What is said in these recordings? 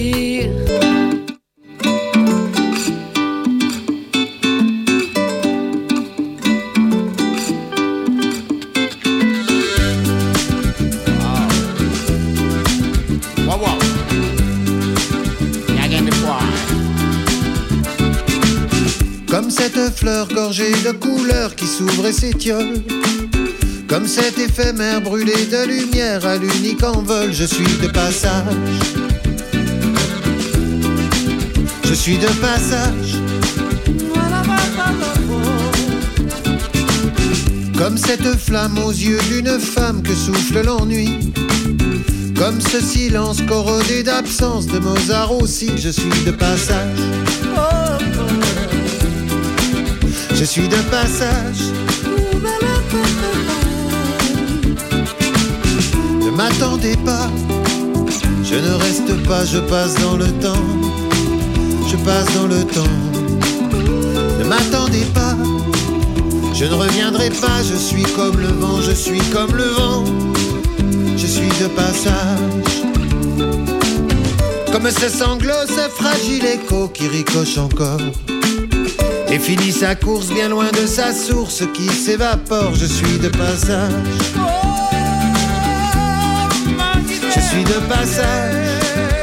Comme cette fleur gorgée de couleurs qui s'ouvre et s'étiole, comme cet éphémère brûlé de lumière à l'unique envol, je suis de passage. Je suis de passage. Comme cette flamme aux yeux d'une femme que souffle l'ennui, comme ce silence corrodé d'absence de Mozart aussi, je suis de passage. Je suis de passage. Ne m'attendez pas, je ne reste pas, je passe dans le temps. Je passe dans le temps. Ne m'attendez pas, je ne reviendrai pas, je suis comme le vent, je suis comme le vent. Je suis de passage. Comme ce sanglot, ce fragile écho qui ricoche encore et finit sa course bien loin de sa source qui s'évapore. Je suis de passage. Je suis de passage.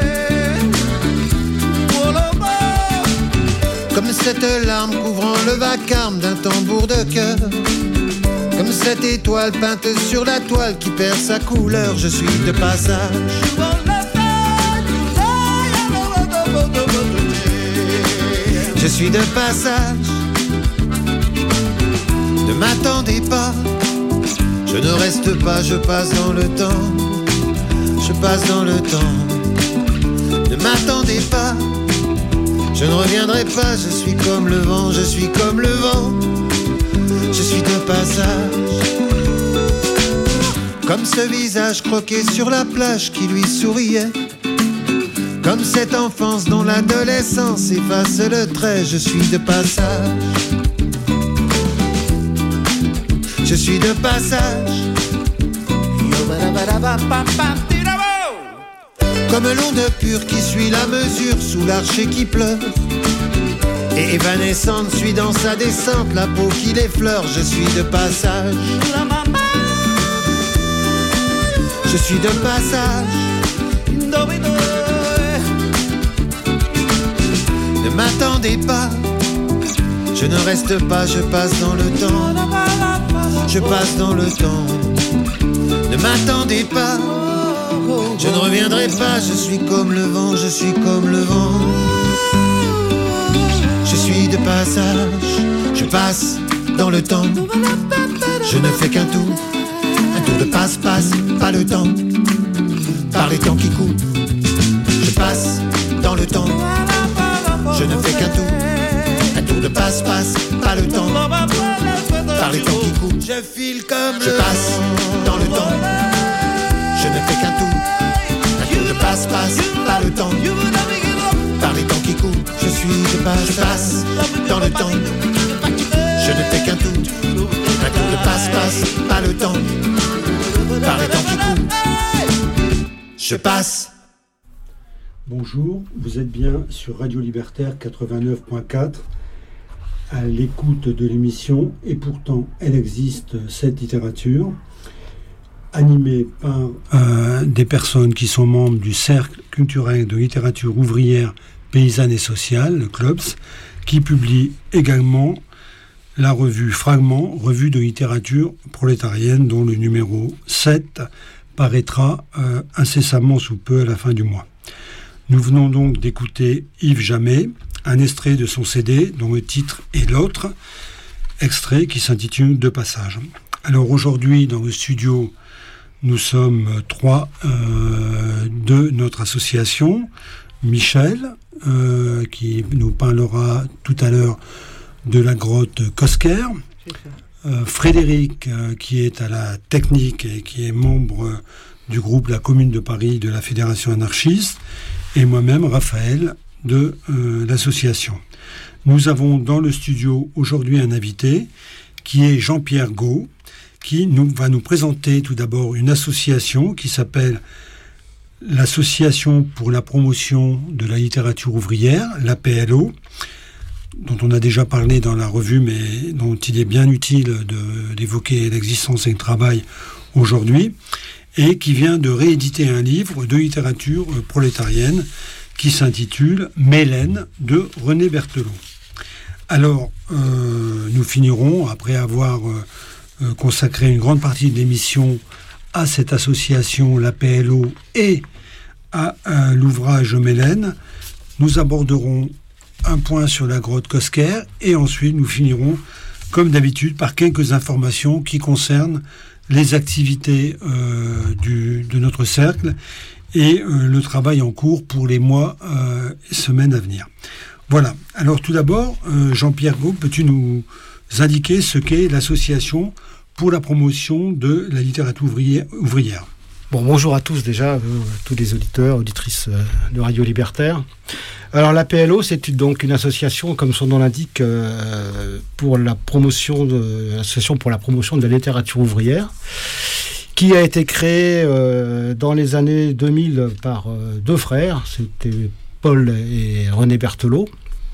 Comme cette larme couvrant le vacarme d'un tambour de cœur, comme cette étoile peinte sur la toile qui perd sa couleur. Je suis de passage. Je suis de passage. Ne m'attendez pas, je ne reste pas, je passe dans le temps. Je passe dans le temps. Ne m'attendez pas, je ne reviendrai pas, je suis comme le vent, je suis comme le vent. Je suis de passage. Comme ce visage croqué sur la plage qui lui souriait, comme cette enfance dont l'adolescence efface le trait. Je suis de passage. Je suis de passage. Comme l'onde pure qui suit la mesure sous l'archer qui pleure, et évanescente suit dans sa descente la peau qui l'effleure. Je suis de passage. Je suis de passage. Ne m'attendez pas, je ne reste pas, je passe dans le temps. Je passe dans le temps. Ne m'attendez pas, je ne reviendrai pas, je suis comme le vent, je suis comme le vent. Je suis de passage, je passe dans le temps. Je ne fais qu'un tour de passe-passe, pas le temps, par les temps qui courent. Je passe dans le temps. Je ne fais qu'un tour de passe-passe, pas le temps, par les temps qui courent. Je file comme je passe dans le temps. Je ne fais qu'un tour de passe-passe, pas le temps, par les temps qui courent. Je suis de passe dans le temps. Je ne fais qu'un tour de passe-passe, pas le temps, par les temps qui courent. Je passe. Bonjour, vous êtes bien sur Radio Libertaire 89.4 à l'écoute de l'émission Et pourtant elle existe, cette littérature, animée par des personnes qui sont membres du Cercle culturel de littérature ouvrière, paysanne et sociale, le CLOPS, qui publie également la revue Fragments, revue de littérature prolétarienne, dont le numéro 7 paraîtra incessamment sous peu à la fin du mois. Nous venons donc d'écouter Yves Jamais, un extrait de son CD dont le titre est l'autre, extrait qui s'intitule De passage. Alors aujourd'hui dans le studio, nous sommes trois de notre association. Michel, qui nous parlera tout à l'heure de la grotte Cosquer. Frédéric, qui est à la technique et qui est membre du groupe La Commune de Paris de la Fédération anarchiste, et moi-même, Raphaël, de l'association. Nous avons dans le studio aujourd'hui un invité qui est Jean-Pierre Gault, qui va nous présenter tout d'abord une association qui s'appelle l'association pour la promotion de la littérature ouvrière, l'APLO, dont on a déjà parlé dans la revue, mais dont il est bien utile d'évoquer l'existence et le travail aujourd'hui, et qui vient de rééditer un livre de littérature prolétarienne qui s'intitule « Mélène » de René Berthelot. Alors, nous finirons, après avoir consacré une grande partie de l'émission à cette association, l'APLO, et à l'ouvrage Mélène, nous aborderons un point sur la grotte Cosquer, et ensuite nous finirons, comme d'habitude, par quelques informations qui concernent les activités de notre cercle et le travail en cours pour les mois et semaines à venir. Voilà. Alors tout d'abord, Jean-Pierre Gaume, peux-tu nous indiquer ce qu'est l'association pour la promotion de la littérature ouvrière ? Bon, bonjour à tous déjà, tous les auditeurs, auditrices de Radio Libertaire. Alors la PLO, c'est donc une association, comme son nom l'indique, association pour la promotion de la littérature ouvrière, qui a été créée dans les années 2000 par deux frères, c'était Paul et René Berthelot,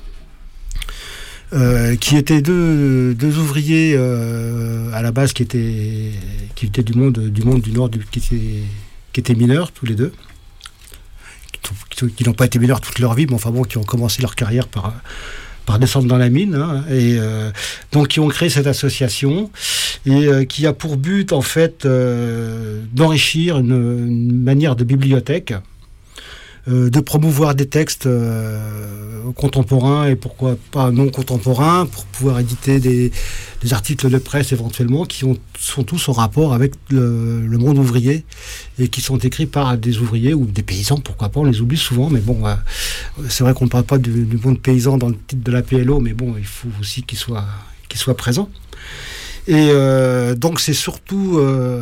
qui étaient deux ouvriers à la base qui étaient du monde du Nord, qui étaient mineurs tous les deux, qui n'ont pas été mineurs toute leur vie, mais enfin bon, qui ont commencé leur carrière par descendre dans la mine, hein, et donc qui ont créé cette association et qui a pour but en fait d'enrichir une manière de bibliothèque, de promouvoir des textes contemporains et pourquoi pas non contemporains, pour pouvoir éditer des articles de presse éventuellement qui sont tous en rapport avec le monde ouvrier et qui sont écrits par des ouvriers ou des paysans, pourquoi pas, on les oublie souvent, mais bon, c'est vrai qu'on ne parle pas du monde paysan dans le titre de la PLO, mais bon, il faut aussi qu'il soit présent. Et donc c'est surtout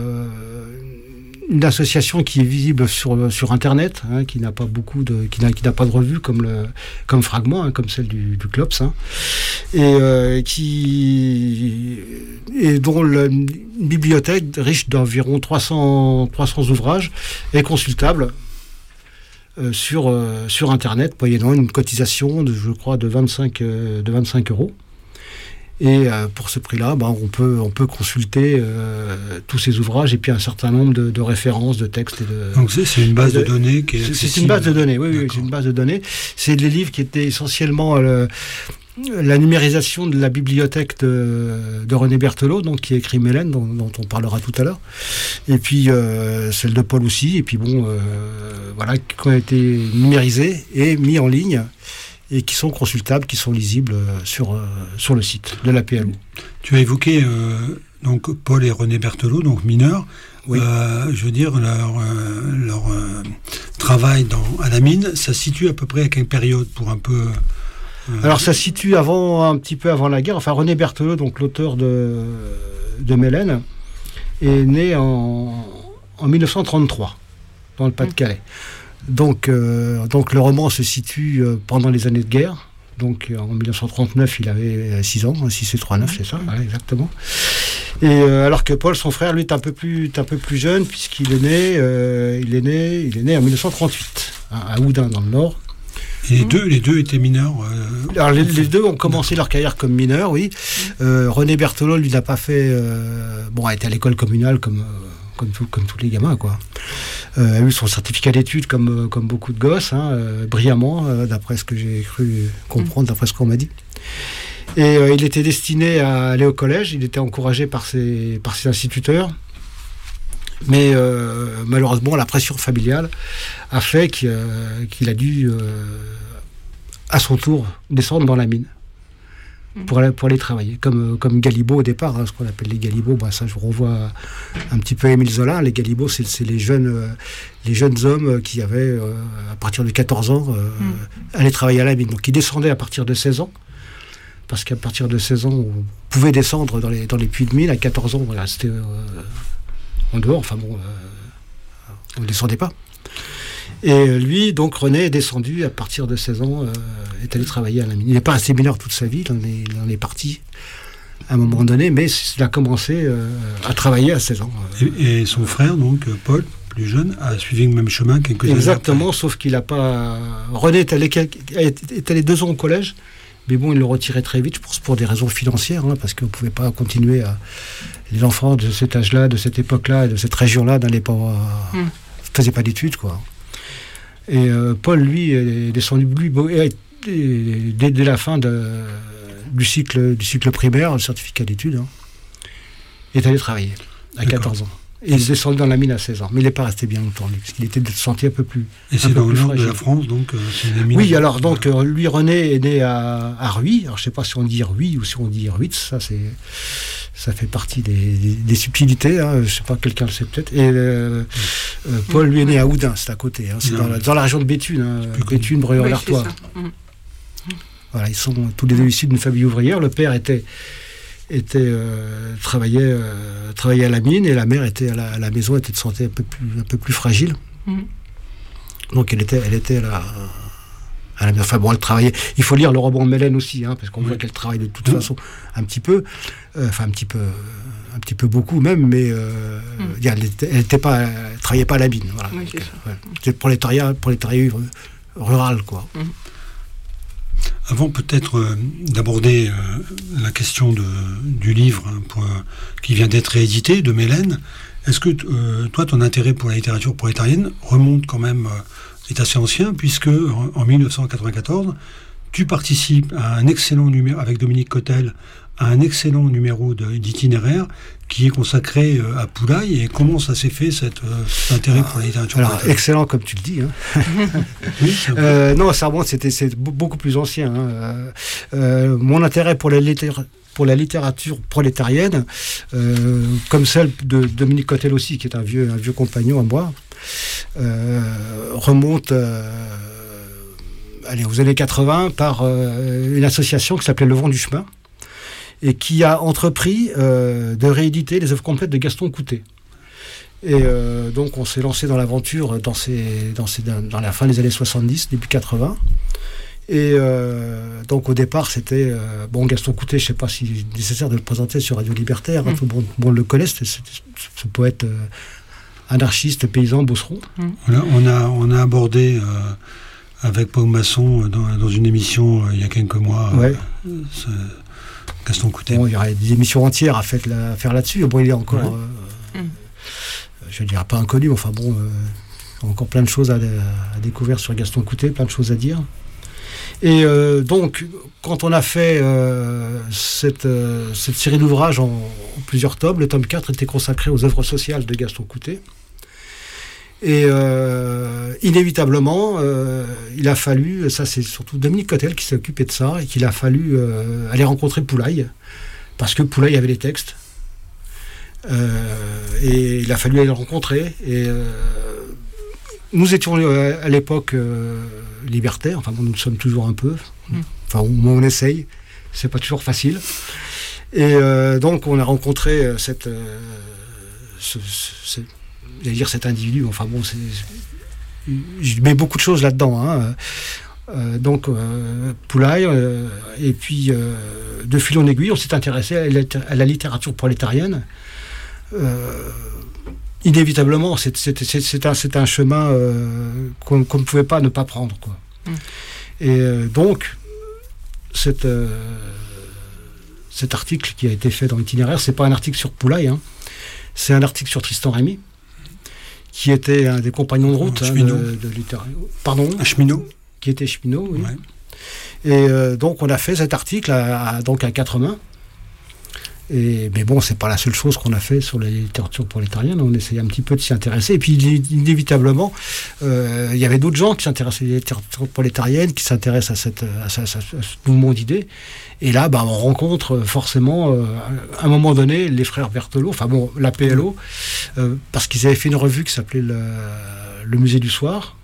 une association qui est visible sur Internet, hein, qui n'a pas qui n'a pas de revue comme Fragment, hein, comme celle du CLOPS, hein, et dont une bibliothèque riche d'environ 300 ouvrages est consultable sur Internet, moyennant une cotisation je crois de 25 €. Et pour ce prix-là, on peut consulter tous ces ouvrages et puis un certain nombre de références, de textes. Donc c'est une base de données qui est accessible. C'est une base de données, oui, c'est une base de données. C'est des livres qui étaient essentiellement la numérisation de la bibliothèque de René Berthelot, donc qui a écrit Mélène, dont on parlera tout à l'heure. Et puis celle de Paul aussi. Et puis voilà, qui ont été numérisés et mis en ligne, et qui sont consultables, qui sont lisibles sur le site de la PLO. Tu as évoqué donc Paul et René Berthelot, donc mineurs. Oui. Je veux dire, leur travail à la mine, ça se situe à peu près à quelle période pour un peu... Alors ça se situe un petit peu avant la guerre. Enfin, René Berthelot, donc l'auteur de Mélène, est né en 1933, dans le Pas-de-Calais. Donc le roman se situe pendant les années de guerre. Donc en 1939, il avait 6 ans, 6 et 3, 9, c'est ça, voilà, exactement. Et alors que Paul, son frère, lui, est un peu plus jeune, puisqu'il est né en 1938, à Oudin, dans le Nord. Et les deux étaient mineurs. Alors les deux ont commencé leur carrière comme mineurs, oui. René Berthelot, lui, n'a pas fait... a été à l'école communale comme tous les gamins, quoi. A eu son certificat d'études comme beaucoup de gosses, hein, brillamment, d'après ce que j'ai cru comprendre, d'après ce qu'on m'a dit. Et il était destiné à aller au collège, il était encouragé par ses instituteurs, mais malheureusement la pression familiale a fait qu'il a dû à son tour descendre dans la mine pour aller travailler, comme Galibo au départ, hein, ce qu'on appelle les Galibots. Ça, je renvoie un petit peu à Émile Zola. Les Galibots, c'est les jeunes hommes qui avaient, à partir de 14 ans, allaient travailler à la mine. Donc, ils descendaient à partir de 16 ans, parce qu'à partir de 16 ans, on pouvait descendre dans les puits de mine. À 14 ans, on restait en dehors. Enfin bon, on ne descendait pas. Et lui, donc René, est descendu à partir de 16 ans, est allé travailler à la mine. Il n'est pas resté mineur toute sa vie, il en est parti à un moment donné, mais il a commencé à travailler à 16 ans. Et son frère, donc, Paul, plus jeune, a suivi le même chemin quelques années. Exactement, sauf qu'il n'a pas... René est allé 2 ans au collège, mais bon, il le retirait très vite, je pense, pour des raisons financières, hein, parce qu'on ne pouvait pas continuer à... Les enfants de cet âge-là, de cette époque-là, de cette région-là, n'allaient pas... faisaient pas d'études, quoi. Et Paul, lui, est descendu... Dès la fin du cycle primaire, le certificat d'études, hein, est allé travailler à 14 ans. Et il est descendu dans la mine à 16 ans. Mais il n'est pas resté bien longtemps, lui, parce qu'il était senti un peu plus. Et c'est dans le nord de la France, donc c'est une mine. Oui, alors, donc, lui, René, est né à Ruy. Alors, je ne sais pas si on dit Ruy ou si on dit Ruitz. Ça fait partie des subtilités. Hein, je ne sais pas, quelqu'un le sait peut-être. Et Paul, lui, est né à Oudin, c'est à côté. Hein, c'est dans la région de Béthune. Hein, Béthune, Breuil-en-Artois. Voilà, ils sont tous les deux issus d'une famille ouvrière. Le père travaillait à la mine, et la mère était à la maison, était de santé un peu plus fragile. Donc elle était à la mine. Enfin bon, elle travaillait. Il faut lire le roman de Mélène aussi, hein, parce qu'on voit qu'elle travaille de toute façon un petit peu, un petit peu beaucoup même, mais elle travaillait pas à la mine. Voilà. Oui, c'était prolétariat rural, quoi. Avant peut-être d'aborder la question du livre qui vient d'être réédité, de Mélène, est-ce que toi, ton intérêt pour la littérature prolétarienne remonte quand même, est assez ancien, puisque en 1994, tu participes à un excellent numéro, avec Dominique Cotel, à un excellent numéro d'itinéraire qui est consacré à Poulaille. Et comment ça s'est fait, cet intérêt pour la littérature prolétarienne ? Excellent, comme tu le dis. Hein. Oui, non, ça remonte, c'est beaucoup plus ancien. Hein. Mon intérêt pour la littérature prolétarienne, comme celle de Dominique Cotel aussi, qui est un vieux compagnon à moi, remonte aux années 80 par une association qui s'appelait Le Vent du Chemin, et qui a entrepris de rééditer les œuvres complètes de Gaston Coutet. Et donc on s'est lancé dans l'aventure dans la fin des années 70, début 80. Et donc au départ c'était Gaston Coutet, je ne sais pas si c'est nécessaire de le présenter sur Radio Libertaire, tout le monde le connaît, c'est ce poète anarchiste, paysan, bosseron. Voilà, on a abordé avec Paul Masson dans une émission il y a quelques mois Gaston Coutet. Bon, il y aurait des émissions entières à faire là-dessus. Bon, il est encore, je ne dirais pas inconnu, enfin bon, encore plein de choses à découvrir sur Gaston Coutet, plein de choses à dire. Et donc, quand on a fait cette série d'ouvrages en plusieurs tomes, le tome 4 était consacré aux œuvres sociales de Gaston Coutet. Et inévitablement, il a fallu, ça c'est surtout Dominique Cotel qui s'est occupé de ça, et qu'il a fallu aller rencontrer Poulaille, parce que Poulaille avait les textes. Et il a fallu aller le rencontrer. Et nous étions à l'époque libertaires, enfin bon, nous le sommes toujours un peu, enfin au moins on essaye, c'est pas toujours facile. Et donc on a rencontré cet individu, enfin bon, je mets beaucoup de choses là-dedans, hein. Donc Poulaille, et puis de fil en aiguille, on s'est intéressé à la littérature prolétarienne. Inévitablement, c'est un chemin qu'on ne pouvait pas ne pas prendre, quoi. Et donc cet article qui a été fait dans l'itinéraire, c'est pas un article sur Poulaille, hein. C'est un article sur Tristan Rémy, qui était un des compagnons de route de littérature. Pardon ? Un cheminot. Qui était cheminot, oui. Ouais. Et donc on a fait cet article à 4 mains. Mais bon, c'est pas la seule chose qu'on a fait sur la littérature prolétarienne. On essayait un petit peu de s'y intéresser. Et puis inévitablement, il y avait d'autres gens qui s'intéressaient à la littérature prolétarienne, qui s'intéressent à ce mouvement d'idées. Et là, on rencontre forcément, à un moment donné, les frères Berthelot, enfin bon, la PLO, parce qu'ils avaient fait une revue qui s'appelait le Musée du Soir.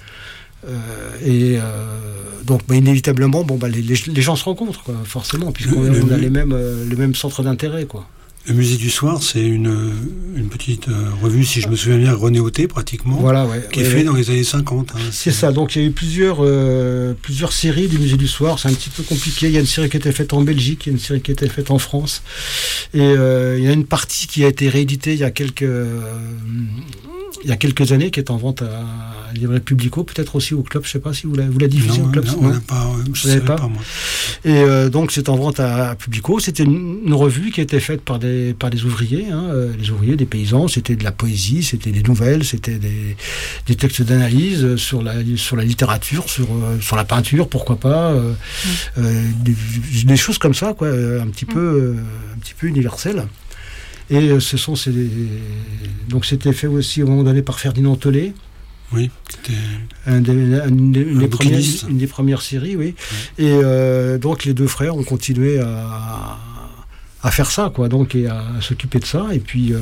Donc inévitablement, les gens se rencontrent, quoi, forcément, puisqu'on a les mêmes centres d'intérêt, quoi. Le Musée du Soir, c'est une petite revue, si je me souviens bien, René Auté, pratiquement, voilà, qui est fait dans les années 50. Hein, c'est ça, donc il y a eu plusieurs séries du Musée du Soir, c'est un petit peu compliqué. Il y a une série qui a été faite en Belgique, il y a une série qui a été faite en France, et il y a une partie qui a été rééditée il y a quelques il y a quelques années, qui est en vente à Librairie Publico, peut-être aussi au club, je ne sais pas si vous la diffusez au club. Non, on n'a pas, je ne savais pas moi. Et donc c'est en vente à Publico. C'était une revue qui était faite par des ouvriers, les ouvriers, des paysans. C'était de la poésie, c'était des nouvelles, c'était des textes d'analyse sur la littérature, sur la peinture, pourquoi pas, des choses comme ça, quoi, un petit peu universelles. Et donc c'était fait aussi à un moment donné par Ferdinand Tollet. Oui, c'était une des premières séries, oui. Et donc les deux frères ont continué à faire ça, quoi, donc, et à s'occuper de ça. Et puis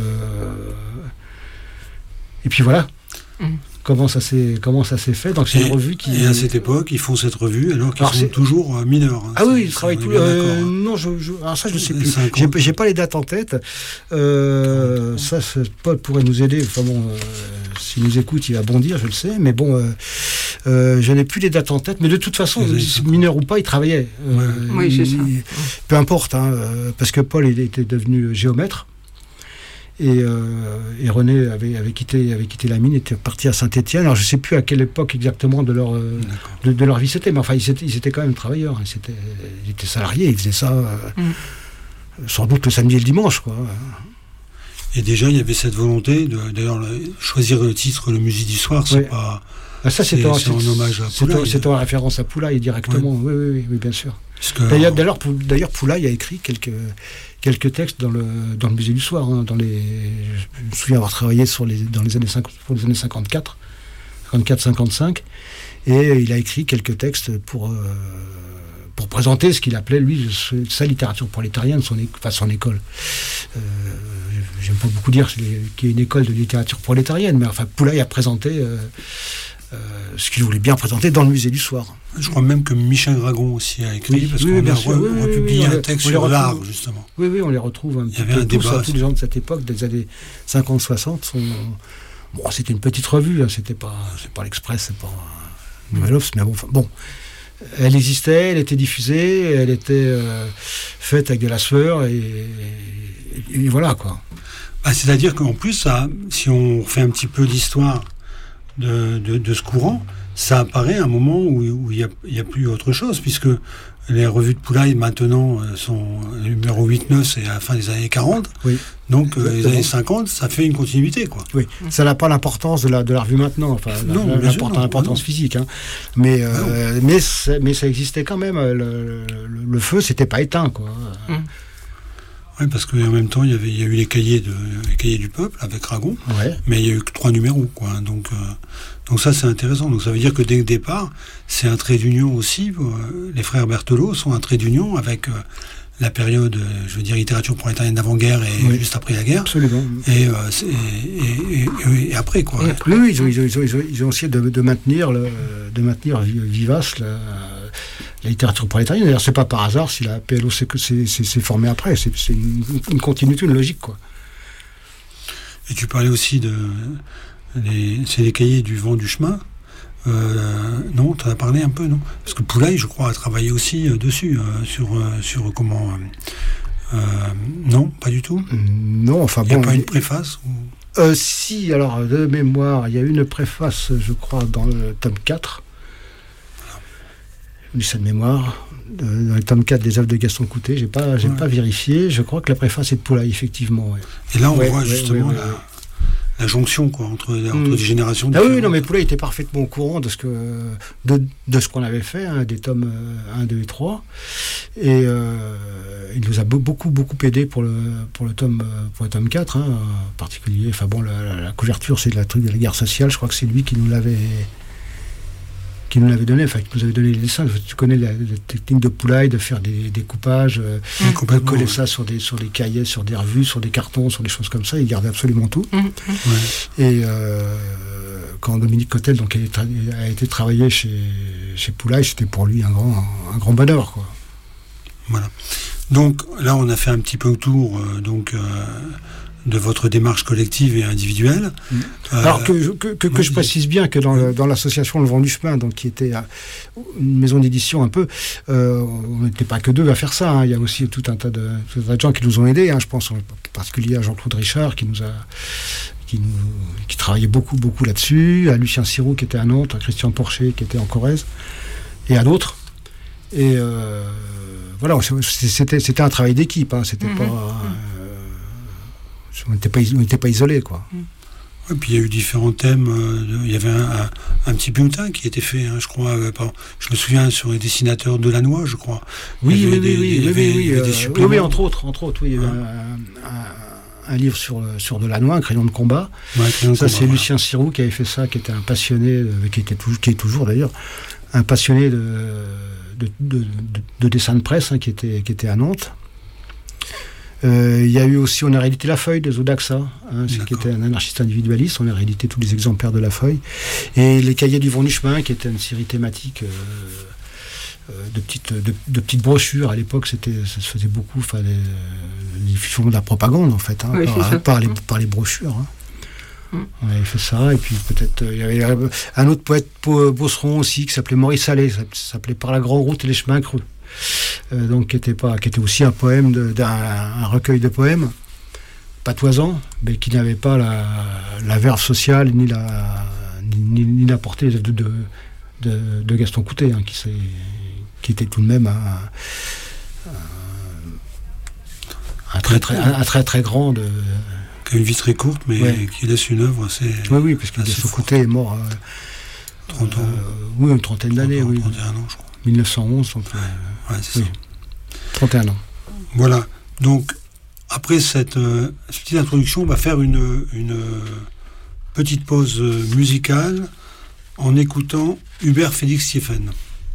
voilà. Comment ça s'est fait. Donc c'est une revue qui... Et à cette époque, ils font cette revue alors qu'ils sont toujours mineurs. Ah oui, ils travaillent tout... non, alors ça, je ne sais plus. J'ai pas les dates en tête. Ça, Paul pourrait nous aider. Enfin bon, s'il nous écoute, il va bondir, je le sais. Mais bon, je n'ai plus les dates en tête. Mais de toute façon, mineur ou pas, il travaillait. Oui, c'est ça. Peu importe, parce que Paul, il était devenu géomètre. Et René avait quitté la mine, était parti à Saint-Étienne. Alors je ne sais plus à quelle époque exactement de leur vie c'était, mais enfin ils étaient quand même travailleurs. Ils étaient salariés, ils faisaient ça sans doute le samedi et le dimanche, quoi. Et déjà il y avait cette volonté d'ailleurs choisir le titre, le Musée du Soir, c'est pas. Ah, ça c'est en hommage à Poulaille. C'est en référence à Poulaille directement. Oui, bien sûr. D'ailleurs, Poulaille a écrit quelques textes dans le Musée du Soir. Je me souviens avoir travaillé dans les années 54, 55, et il a écrit quelques textes pour présenter ce qu'il appelait, lui, sa littérature prolétarienne, son école. J'aime pas beaucoup dire qu'il y a une école de littérature prolétarienne, mais enfin, Poulaille a présenté ce qu'il voulait bien présenter dans le Musée du Soir. Je crois même que Michel Dragon aussi a écrit, parce qu'on a republié un texte sur l'art, justement. Oui, on les retrouve un petit peu tous les gens de cette époque, des années 50-60. Bon, c'était une petite revue, c'est pas l'Express, c'est pas Nouvel Obs, mais bon. Elle existait, elle était diffusée, elle était faite avec de la sueur, et voilà, quoi. C'est-à-dire qu'en plus, si on fait un petit peu l'histoire de ce courant, ça apparaît à un moment où il y a plus autre chose, puisque les revues de Poulaille maintenant sont numéro 8-9, c'est à la fin des années 40. Oui. Donc les années 50, ça fait une continuité, quoi. Oui, ça n'a pas l'importance de la revue maintenant, enfin l'importance physique, mais ça existait quand même. Le feu, c'était pas éteint, quoi. Oui, parce qu'en même temps, il y a eu les cahiers du peuple avec Ragon, mais il y a eu que 3 numéros, quoi. Donc ça, c'est intéressant. Donc ça veut dire que dès le départ, c'est un trait d'union aussi. Les frères Berthelot sont un trait d'union avec la période, je veux dire, littérature prolétarienne d'avant-guerre et juste après la guerre. Absolument. Et après, quoi. Oui, ils ont essayé de maintenir vivace la littérature prolétarienne. D'ailleurs, c'est pas par hasard si la PLO s'est formée après. C'est une continuité, une logique, quoi. Et tu parlais aussi c'est les cahiers du vent du chemin. Non, tu en as parlé un peu, non? Parce que Poulaille, je crois, a travaillé aussi dessus, sur comment... non, pas du tout? Non, enfin bon... Il n'y a pas une préface Si, alors, de mémoire, il y a une préface, je crois, dans le tome 4. Je dis ça de mémoire. Dans le tome 4 des œuvres de Gaston Coutet, j'ai pas vérifié. Je crois que la préface est de Poulaille, effectivement. Ouais. Et là, on voit justement la jonction, quoi, entre des générations. Ah oui, non, mais Poulaille était parfaitement au courant de ce qu'on avait fait, des tomes 1, 2 et 3. Et il nous a beaucoup aidé pour le tome 4, en particulier. Enfin bon, la couverture, c'est la truc de la guerre sociale. Je crois que c'est lui qui nous l'avait donné, enfin qui nous avait donné les dessins. Tu connais la technique de Poulaille, de faire des découpages, de coller ça sur des cahiers, sur des revues, sur des cartons, sur des choses comme ça. Il gardait absolument tout. Et quand Dominique Cotel a été travailler chez Poulaille, c'était pour lui un grand bonheur, quoi. Voilà. Donc là, on a fait un petit peu autour de votre démarche collective et individuelle. Alors que je précise bien que dans l'association Le Vent du Chemin, donc qui était une maison d'édition un peu, on n'était pas que deux à faire ça. Il y a aussi tout un tas de gens qui nous ont aidés. Je pense en particulier à Jean-Claude Richard qui qui travaillait beaucoup là-dessus, à Lucien Siroux qui était à Nantes, à Christian Porcher qui était en Corrèze, et à d'autres. Et voilà, c'était un travail d'équipe, hein, c'était pas... on n'était pas isolés, quoi. Et puis il y a eu différents thèmes. Il y avait un petit bulletin qui était fait, hein, je crois. Je me souviens sur les dessinateurs de Lannoy, je crois. Oui, entre autres, oui. Il y avait un livre sur Delannoy, un crayon de combat. Ouais, ça, c'est Lucien Siroux qui avait fait ça, qui était un passionné, qui est toujours d'ailleurs, un passionné de dessin de presse, hein, qui était à Nantes. Il y a eu aussi, on a réédité La Feuille de Zodaxa, hein, qui était un anarchiste individualiste. On a réédité tous les exemplaires de La Feuille. Et Les Cahiers du Vent du Chemin, qui était une série thématique de petites brochures. À l'époque, ça se faisait beaucoup, les diffusions de la propagande, en fait, hein, par les brochures. Hein. On avait fait ça. Et puis peut-être, il y avait un autre poète beauceron aussi, qui s'appelait Maurice Allais. Ça s'appelait Par la grande route et les chemins creux. Donc qui était aussi un poème un recueil de poèmes patoisant, mais qui n'avait pas la verve sociale ni la portée de Gaston Coutet, hein, qui était tout de même un très très grand qui a une vie très courte, mais qui laisse une œuvre assez... Oui, parce que Gaston Coutet est mort 30 ans. Oui, une trentaine d'années, 31 ans, je crois. 1911, donc... c'est ça. 31 ans. Voilà. Donc, après cette petite introduction, on va faire une petite pause musicale en écoutant Hubert Félix Sieffen.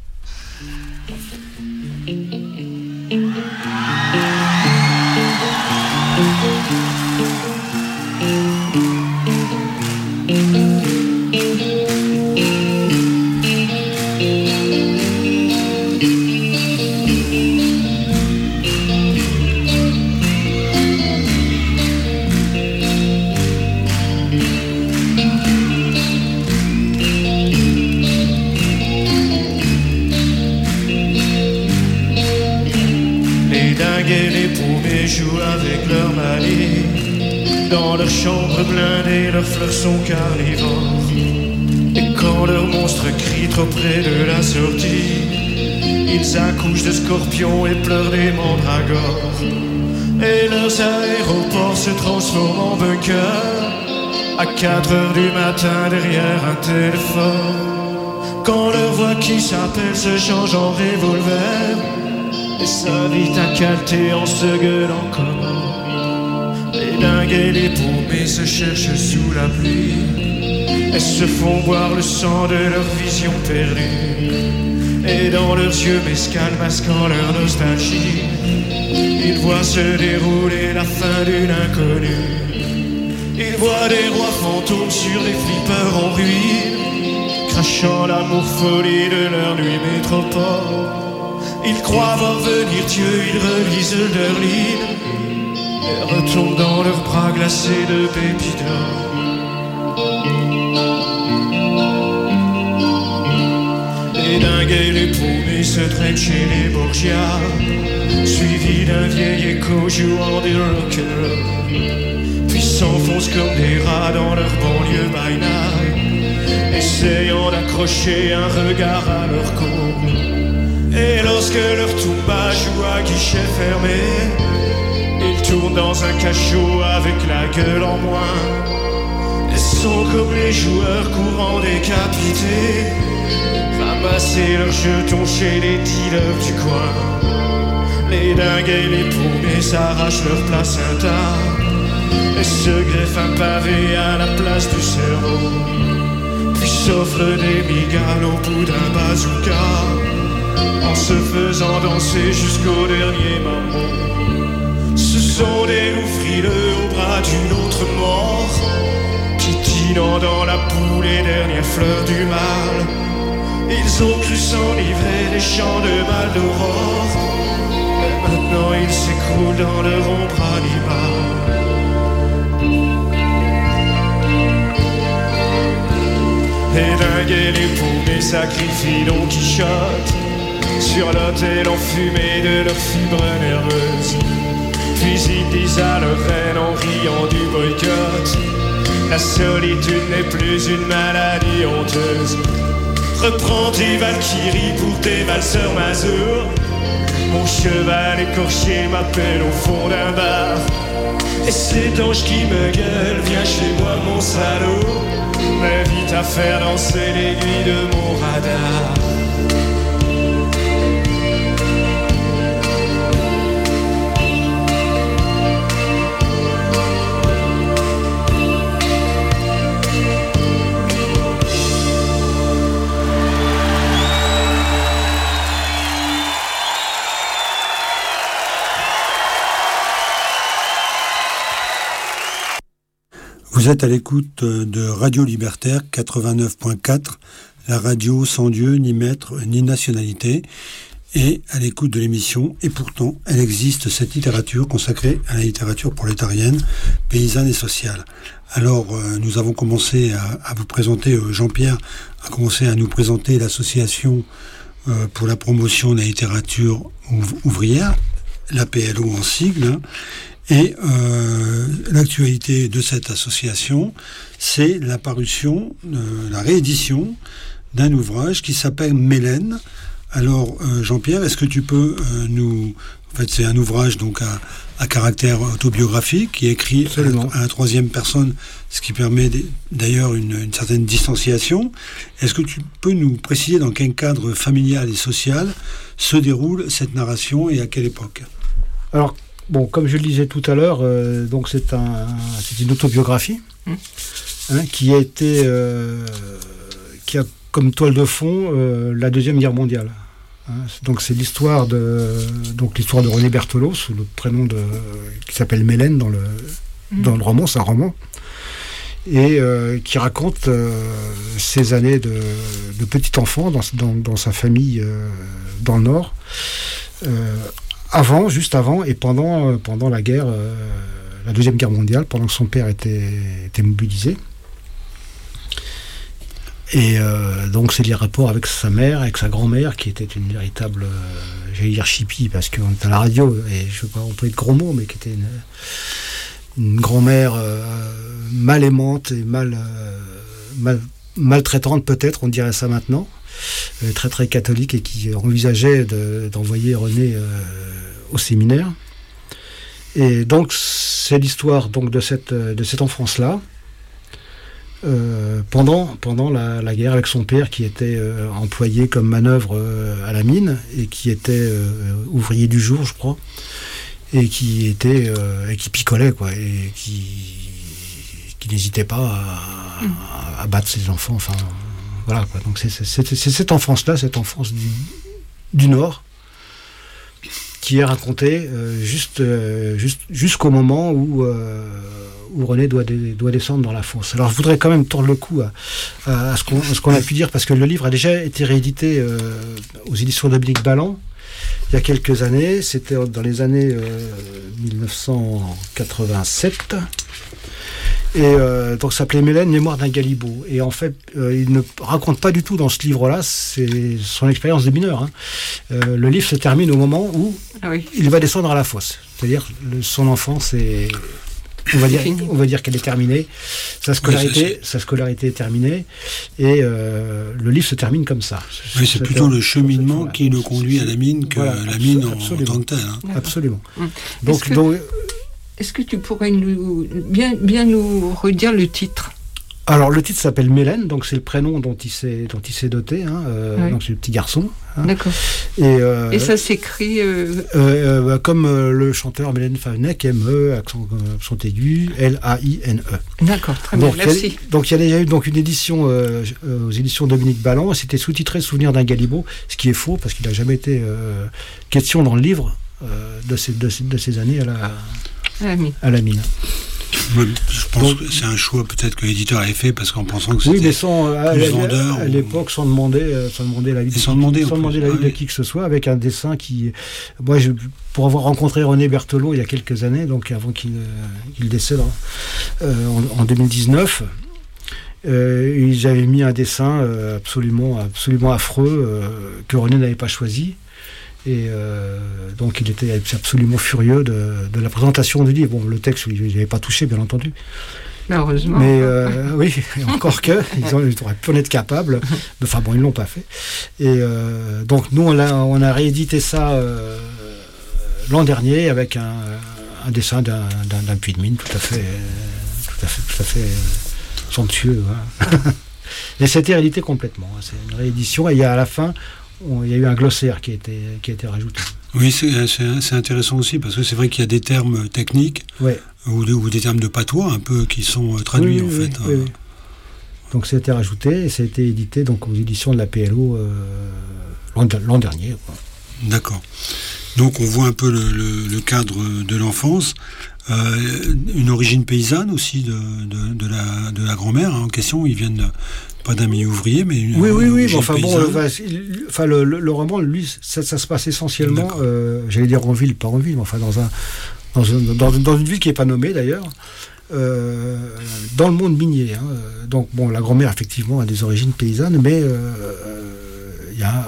Jouent avec leur manie. Dans leur chambre blindée, leurs fleurs sont carnivores. Et quand leurs monstres crient trop près de la sortie, ils accouchent de scorpions et pleurent des mandragores. Et leurs aéroports se transforment en bunkers à 4 heures du matin derrière un téléphone. Quand leur voix qui s'appelle se change en revolver et s'invite à calter en se gueulant comme les dingues et les paumés se cherchent sous la pluie et se font boire le sang de leur vision perdue. Et dans leurs yeux mescal masquant leur nostalgie, ils voient se dérouler la fin d'une inconnue. Ils voient des rois fantômes sur des flippers en ruine, crachant l'amour folie de leur nuit métropole. Ils croient voir venir Dieu, ils relisent leurs lignes et retombent dans leurs bras glacés de pépites d'or. Les dingues et les paumés se traînent chez les Borgia, suivis d'un vieil écho jouant des rock'n'roll, puis s'enfoncent comme des rats dans leur banlieue by night, essayant d'accrocher un regard à leur côte. Et lorsque leur tumba joue à guichet fermé, ils tournent dans un cachot avec la gueule en moins et sont comme les joueurs courants décapités, ramasser leurs jetons chez les dealers du coin. Les dingues et les paumés s'arrachent leur placenta et se greffent un pavé à la place du cerveau, puis s'offrent des migales au bout d'un bazooka, en se faisant danser jusqu'au dernier moment. Ce sont des loups frileux au bras d'une autre mort, piétinant dans la boue les dernières fleurs du mal. Ils ont cru s'enivrer des champs de mal d'aurore, mais maintenant ils s'écroulent dans leur ombre animale. Les dingues et les paumés sacrifient Don Quichotte sur l'autel enfumé de leurs fibres nerveuses. Puis ils disent à leur reine en riant du boycott La solitude n'est plus une maladie honteuse. Reprends tes valkyries pour tes valseurs mazur. Mon cheval écorché m'appelle au fond d'un bar. Et cet ange qui me gueule, viens chez moi mon salaud. Mais vite à faire danser l'aiguille de mon radar. Vous êtes à l'écoute de Radio Libertaire 89.4, la radio sans Dieu, ni maître, ni nationalité, et à l'écoute de l'émission. Et pourtant, elle existe, cette littérature consacrée à la littérature prolétarienne, paysanne et sociale. Alors, nous avons commencé à vous présenter, Jean-Pierre a commencé à nous présenter l'association pour la promotion de la littérature ouvrière, la PLO en sigle, hein. Et l'actualité de cette association, c'est la parution, la réédition d'un ouvrage qui s'appelle Mélène. Alors, Jean-Pierre, est-ce que tu peux nous... En fait, c'est un ouvrage donc à caractère autobiographique qui est écrit à la troisième personne, ce qui permet d'ailleurs une certaine distanciation. Est-ce que tu peux nous préciser dans quel cadre familial et social se déroule cette narration et à quelle époque ? Alors, bon, comme je le disais tout à l'heure, donc c'est une autobiographie qui a comme toile de fond la Deuxième Guerre mondiale. Donc c'est l'histoire de René Berthelot, sous le prénom qui s'appelle Mélène dans le roman, c'est un roman, et qui raconte ses années de petit enfant dans sa famille dans le Nord. Juste avant et pendant la guerre, la Deuxième Guerre mondiale, pendant que son père était mobilisé. Et donc c'est les rapports avec sa mère, avec sa grand-mère, qui était une véritable, j'allais dire hippie, parce qu'on est à la radio, et je ne veux pas employer de gros mots, mais qui était une grand-mère mal aimante et maltraitante peut-être, on dirait ça maintenant. Très très catholique, et qui envisageait d'envoyer René au séminaire. Et donc c'est l'histoire donc de cette enfance-là pendant la guerre, avec son père qui était employé comme manœuvre à la mine, et qui était ouvrier du jour, je crois, et qui picolait, quoi, et qui n'hésitait pas à battre ses enfants, enfin. Voilà, quoi. Donc c'est cette enfance-là, cette enfance du Nord, qui est racontée jusqu'au moment où René doit descendre dans la fosse. Alors je voudrais quand même tordre le cou à ce qu'on a pu dire, parce que le livre a déjà été réédité aux éditions Dominique Balland il y a quelques années. C'était dans les années 1987. Et donc ça s'appelait Mélène, Mémoire d'un Galibot. Et en fait, il ne raconte pas du tout dans ce livre-là, c'est son expérience de mineur. Hein. Le livre se termine au moment où il va descendre à la fosse. C'est-à-dire son enfance est... On va dire qu'elle est terminée. Sa scolarité est terminée. Et le livre se termine comme ça. Oui, c'est plutôt le cheminement qui le conduit à la mine que la mine en tant que telle. Hein. Absolument. Donc, est-ce que tu pourrais bien nous redire le titre ? Alors le titre s'appelle Mélène, donc c'est le prénom dont il s'est doté, hein, donc c'est le petit garçon. Hein. D'accord. Et ça s'écrit comme le chanteur Mélène Favennec, M-E, accent aigu, L-A-I-N-E. D'accord, très bien, merci. Donc il y a déjà eu donc une édition aux éditions Dominique Balland, et c'était sous-titré Souvenir d'un Galibot, ce qui est faux, parce qu'il n'a jamais été question dans le livre de ces années à la mine. Je pense que c'est un choix peut-être que l'éditeur avait fait, parce qu'en pensant que c'était plus vendeur. À l'époque, sans demander l'avis de qui que ce soit, avec un dessin qui... Moi, pour avoir rencontré René Berthelot il y a quelques années, donc avant qu'il décède en 2019, j'avais mis un dessin absolument affreux que René n'avait pas choisi. Et donc il était absolument furieux de la présentation du livre. Bon, le texte, il n'avait pas touché, bien entendu. Malheureusement. Mais oui, encore que, ils auraient pu en être capables. Mais enfin bon, ils ne l'ont pas fait. Et donc nous, on a réédité ça l'an dernier avec un dessin d'un puits de mine tout à fait somptueux. Hein. Et c'était réédité complètement. Hein. C'est une réédition. Et il y a à la fin, il y a eu un glossaire qui a été rajouté. Oui, c'est intéressant aussi parce que c'est vrai qu'il y a des termes techniques ou des termes de patois un peu qui sont traduits en fait. Oui. Donc ça a été rajouté et ça a été édité donc aux éditions de la PLO l'an dernier. Quoi. D'accord. Donc on voit un peu le cadre de l'enfance, une origine paysanne aussi de la grand-mère en question. Ils viennent pas d'un milieu ouvrier, mais une oui. Bon, enfin paysanne. bon, le roman, lui, ça se passe essentiellement, j'allais dire en ville, pas en ville, mais enfin dans une ville qui n'est pas nommée d'ailleurs. Dans le monde minier. Hein. Donc, bon, la grand-mère, effectivement, a des origines paysannes, mais il y a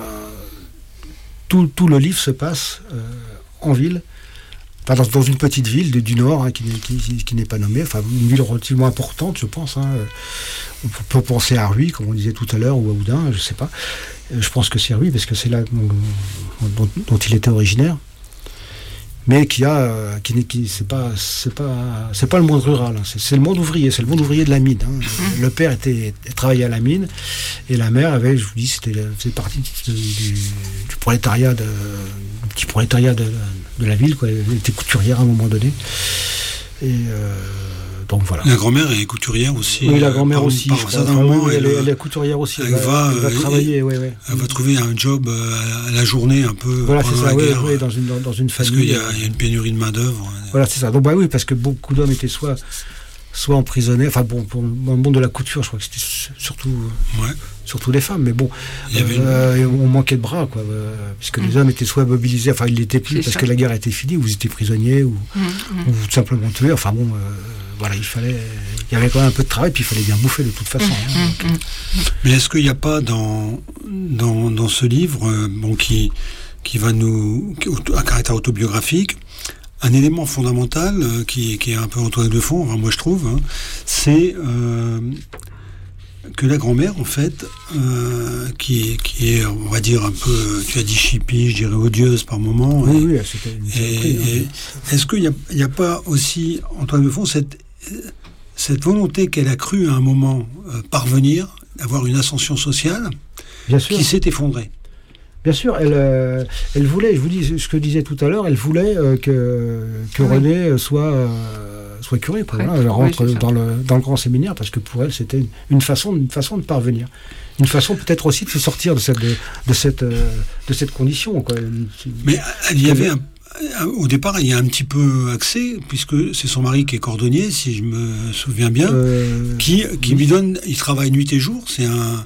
tout le livre se passe en ville, enfin, dans une petite ville du Nord, hein, qui n'est pas nommée, enfin, une ville relativement importante, je pense. Hein. On peut penser à Ruy, comme on disait tout à l'heure, ou à Oudin, je ne sais pas. Je pense que c'est Ruy, parce que c'est là dont il était originaire. Mais c'est pas le monde rural, hein. C'est le monde ouvrier, c'est le monde ouvrier de la mine. Hein. Le père travaillait à la mine et la mère avait, je vous dis, c'est partie du prolétariat du petit prolétariat de la ville, quoi. Elle était couturière à un moment donné. Et donc voilà. La grand-mère est couturière aussi. Oui, la grand-mère aussi. Elle est couturière aussi. Elle va travailler, oui. Elle va trouver un job à la journée un peu. Voilà, c'est ça, oui, dans une famille. Parce qu'il y a une pénurie de main-d'œuvre. Voilà, c'est ça. Donc, oui, parce que beaucoup d'hommes étaient soit emprisonnés. Enfin, bon, dans le monde de la couture, je crois que c'était surtout les femmes. Mais bon, on manquait de bras, quoi. Puisque les hommes étaient soit mobilisés, enfin, ils l'étaient plus parce que la guerre était finie, ou vous étiez prisonniers, ou tout simplement tués. Enfin, bon. Voilà, il y avait quand même un peu de travail, puis il fallait bien bouffer de toute façon. Hein, mais est-ce qu'il n'y a pas dans ce livre, qui va à caractère autobiographique, un élément fondamental qui est un peu en toile de fond, enfin, moi je trouve, hein, c'est que la grand-mère, en fait, qui est, on va dire, un peu, tu as dit chippie, je dirais odieuse par moment. Oui, c'était une surprise. Est-ce qu'il n'y a pas aussi, en toile de fond, cette volonté qu'elle a cru à un moment parvenir, d'avoir une ascension sociale, qui s'est effondrée? Bien sûr, elle voulait, je vous dis ce que je disais tout à l'heure, elle voulait que René soit curé. Voilà, elle rentre dans le grand séminaire parce que pour elle, c'était une façon de parvenir. Une façon peut-être aussi de se sortir de cette condition. Quoi. Mais il y avait au départ, il y a un petit peu accès, puisque c'est son mari qui est cordonnier, si je me souviens bien, qui lui donne, il travaille nuit et jour, c'est un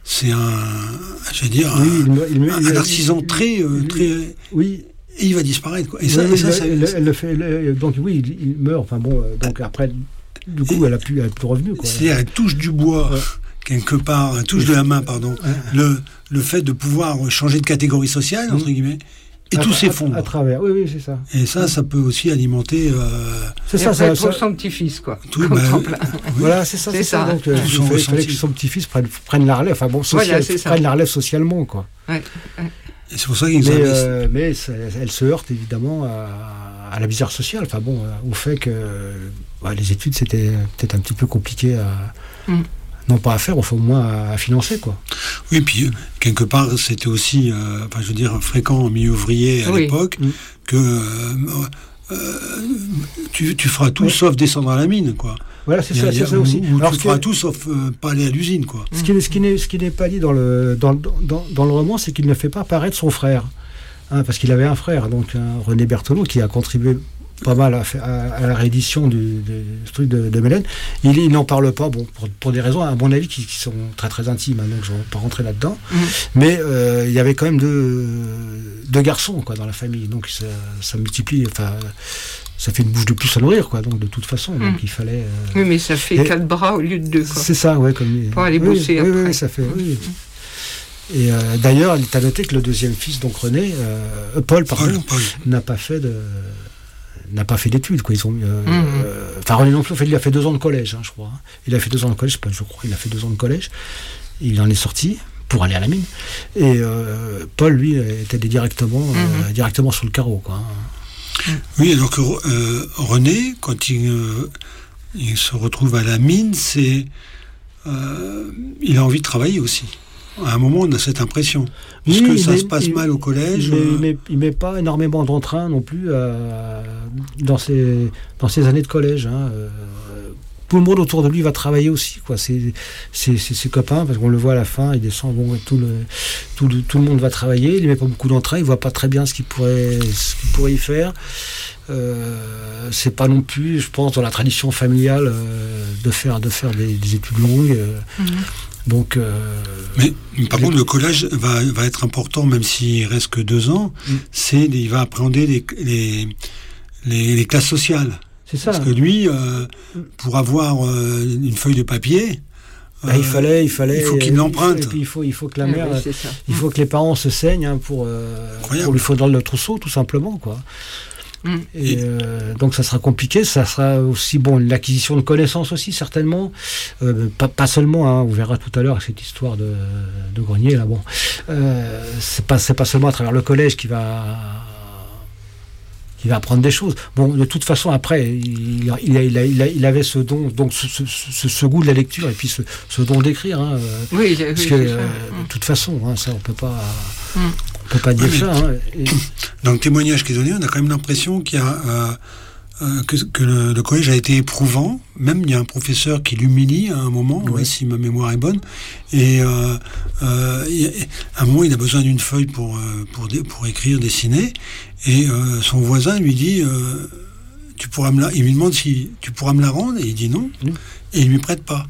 artisan très... Oui. Et il va disparaître, quoi. Et elle le fait. Donc oui, il meurt. Enfin bon, donc après, du coup, elle a plus revenu, quoi. C'est-à-dire, elle touche du bois quelque part, touche de la main, pardon. Le fait de pouvoir changer de catégorie sociale, entre guillemets. Et tout s'effondre. À travers, oui, c'est ça. Et ça peut aussi alimenter... c'est ça pour son petit-fils, quoi. Voilà, c'est ça. Donc, il fallait que son petit-fils prenne la relève. Enfin bon, prenne la relève socialement, quoi. Ouais. Et c'est pour ça qu'ils investissent. Mais elle se heurte, évidemment, à la misère sociale. Enfin bon, au fait que les études, c'était peut-être un petit peu compliqué non pas à faire, enfin au moins à financer, quoi. Oui, puis quelque part, c'était aussi, fréquent en milieu ouvrier à l'époque, que tu feras tout sauf descendre à la mine, quoi. Voilà, c'est ça aussi. Alors, tu feras tout sauf pas aller à l'usine, quoi. Ce qui n'est pas dit dans le roman, c'est qu'il ne fait pas apparaître son frère, hein, parce qu'il avait un frère, donc René Berthelot, qui a contribué pas mal à la réédition du truc de Mélène. Il n'en parle pas, bon, pour des raisons, à mon avis, qui sont très très intimes, hein, donc je ne vais pas rentrer là-dedans. Mais il y avait quand même deux garçons, quoi, dans la famille, donc ça multiplie, enfin... Ça fait une bouche de plus à nourrir, quoi, donc de toute façon. Donc il fallait... Oui, mais ça fait 4 bras au lieu de 2, quoi. C'est ça, ouais. Pour aller bosser après. Oui, ça fait... Oui. Et d'ailleurs, il est à noter que le deuxième fils, donc René, Paul, n'a pas fait n'a pas fait d'études, quoi. Enfin, René non plus, il a fait 2 ans de collège, je crois. Il a fait 2 ans de collège, il a fait 2 ans de collège. Il en est sorti pour aller à la mine. Et Paul, lui, était directement sur le carreau, quoi. Oui, alors que René, quand il se retrouve à la mine, il a envie de travailler aussi. À un moment, on a cette impression. Parce que ça se passe mal au collège. Il met pas énormément d'entrain non plus dans ses années de collège. Tout le monde autour de lui va travailler aussi, quoi. Ses copains, parce qu'on le voit à la fin, il descend, tout le monde va travailler. Il met pas beaucoup d'entrain, il voit pas très bien ce qu'il pourrait y faire. C'est pas non plus, je pense, dans la tradition familiale de faire des études longues. Donc, mais par contre, le collège va être important, même s'il reste que 2 ans. Il va appréhender les classes sociales. C'est ça. Parce que lui, pour avoir une feuille de papier, il faut qu'il l'emprunte. Et puis il faut que la mère, il faut que les parents se saignent pour lui fournir le trousseau, tout simplement, quoi. Et donc ça sera compliqué, ça sera aussi l'acquisition de connaissances aussi, certainement, pas seulement, on verra tout à l'heure cette histoire de grenier là, c'est pas seulement à travers le collège qui va apprendre des choses. De toute façon, après, il avait ce don, donc ce goût de la lecture et puis ce don d'écrire. Parce que de toute façon, ça on peut pas. On peut pas dire ça. Dans le témoignage qui est donné, on a quand même l'impression qu'il y a que le collège a été éprouvant. Même il y a un professeur qui l'humilie à un moment, si ma mémoire est bonne. Et à un moment, il a besoin d'une feuille pour écrire, dessiner. Et son voisin lui dit il lui demande si tu pourras me la rendre, et il dit non. Et il lui prête pas.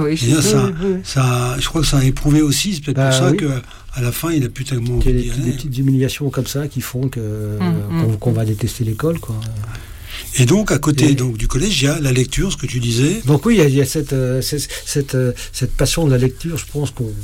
Je crois que ça a éprouvé aussi. C'est peut-être pour ça que à la fin, il a plus tellement. Il y a des petites humiliations comme ça qui font qu'on va détester l'école, quoi. Et donc, à côté du collège, il y a la lecture, ce que tu disais. Donc oui, il y a cette passion de la lecture, je pense qu'on